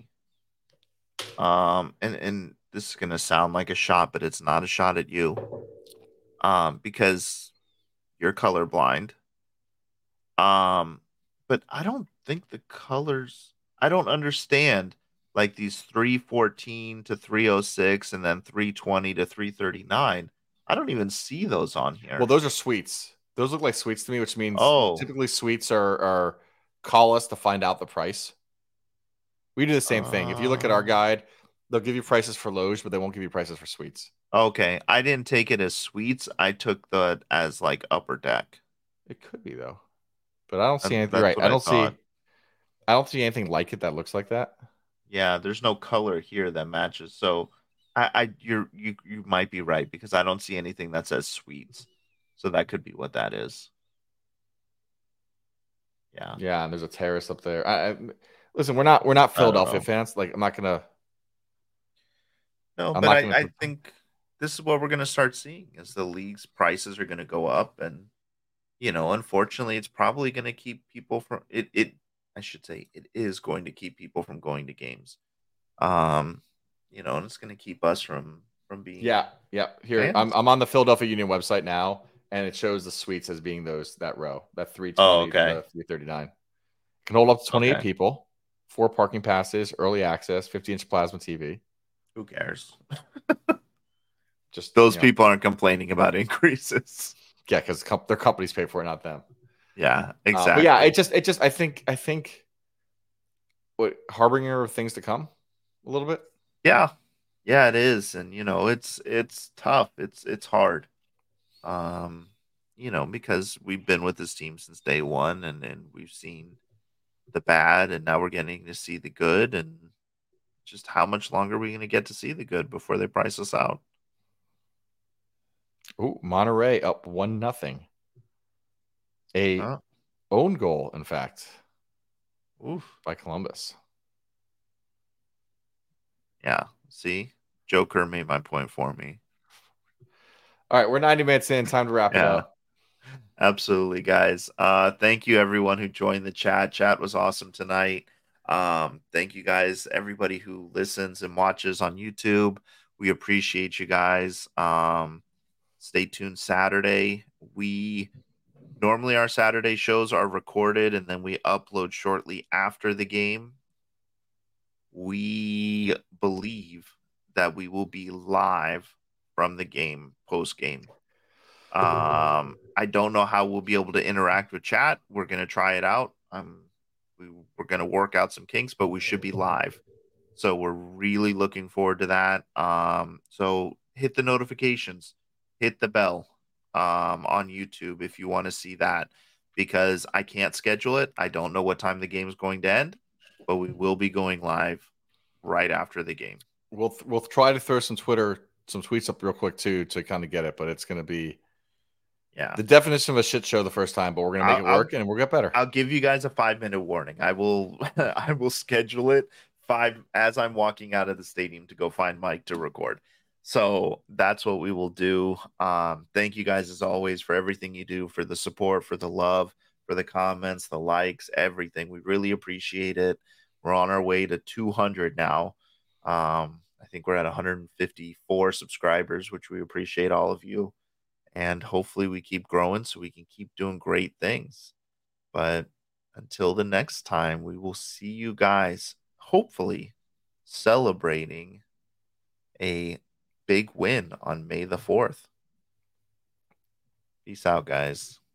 And this is gonna sound like a shot, but it's not a shot at you. Because you're colorblind. Um, but I don't think the colors. I don't understand like these 314 to 306 and then 320 to 339. I don't even see those on Well, here. those are suites. Those look like suites to me, which means Oh, typically suites are call us to find out the price. We do the same thing. If you look at our uh, guide, they'll give you prices for loge, but they won't give you prices for suites. okay. I didn't take it as suites. I took the as like upper deck. It could be though, but I don't see anything. You're That's right. what I thought. I don't see anything like it that looks like that. Yeah, there's no color here that matches. So you might be right because I don't see anything that says sweets. So that could be what that is. Yeah. Yeah, and there's a terrace up there. Listen, we're not I don't Philadelphia know. fans. Like No, I'm but not I, gonna. I think this is what we're gonna start seeing is the league's prices are gonna go up and unfortunately it's probably gonna keep people from it I should say it is going to keep people from going to games. Um, and it's gonna keep us from being Yeah, yeah. Here, I'm fans. I'm on the Philadelphia Union website now, and it shows the suites as being that row, that Oh, 320 to okay. the 339. Can hold up to 28 Okay. people, 4 parking passes, early access, 50-inch plasma TV. Who cares? Just Those people aren't complaining about increases. yeah, because their companies pay for it, not them. Yeah, But yeah, exactly. I think what harbinger of things to come a little bit. Yeah. Yeah, it is. And it's tough. It's hard. Um, because we've been with this team since day one and we've seen the bad and now we're getting to see the good and just how much longer are we going to get to see the good before they price us out? Ooh, Monterey up 1-0. A Oh, own goal, in fact, oof. by Columbus. Yeah. See, Joker made my point for me. All right, we're 90 minutes in. Time to wrap it Yeah, up. absolutely, guys. Thank you everyone who joined the chat. Chat was awesome tonight. Thank you guys, everybody who listens and watches on YouTube. We appreciate you guys. Stay tuned Saturday. We normally our Saturday shows are recorded and then we upload shortly after the game. We believe that we will be live from the game post game. I don't know how we'll be able to interact with chat. We're gonna try it out. We're gonna work out some kinks, but we should be live. So we're really looking forward to that. So hit the notifications, hit the bell on YouTube if you want to see that because I can't schedule it. I don't know what time the game is going to end, but we will be going live right after the game. We'll try to throw some tweets up real quick too to kind of get it, but it's going to be Yeah. the definition of a shit show the first time, but we're going to make I'll, it I'll work and we'll get better. I'll give you guys a 5-minute warning. I will I will schedule it five as I'm walking out of the stadium to go find Mike to record. So that's what we will do. Thank you guys as always for everything you do, for the support, for the love, for the comments, the likes, everything. We really appreciate it. We're on our way to 200 now. I think we're at 154 subscribers, which we appreciate all of you. and hopefully we keep growing so we can keep doing great things. But until the next time, we will see you guys hopefully celebrating a big win on May the 4th. Peace out, guys.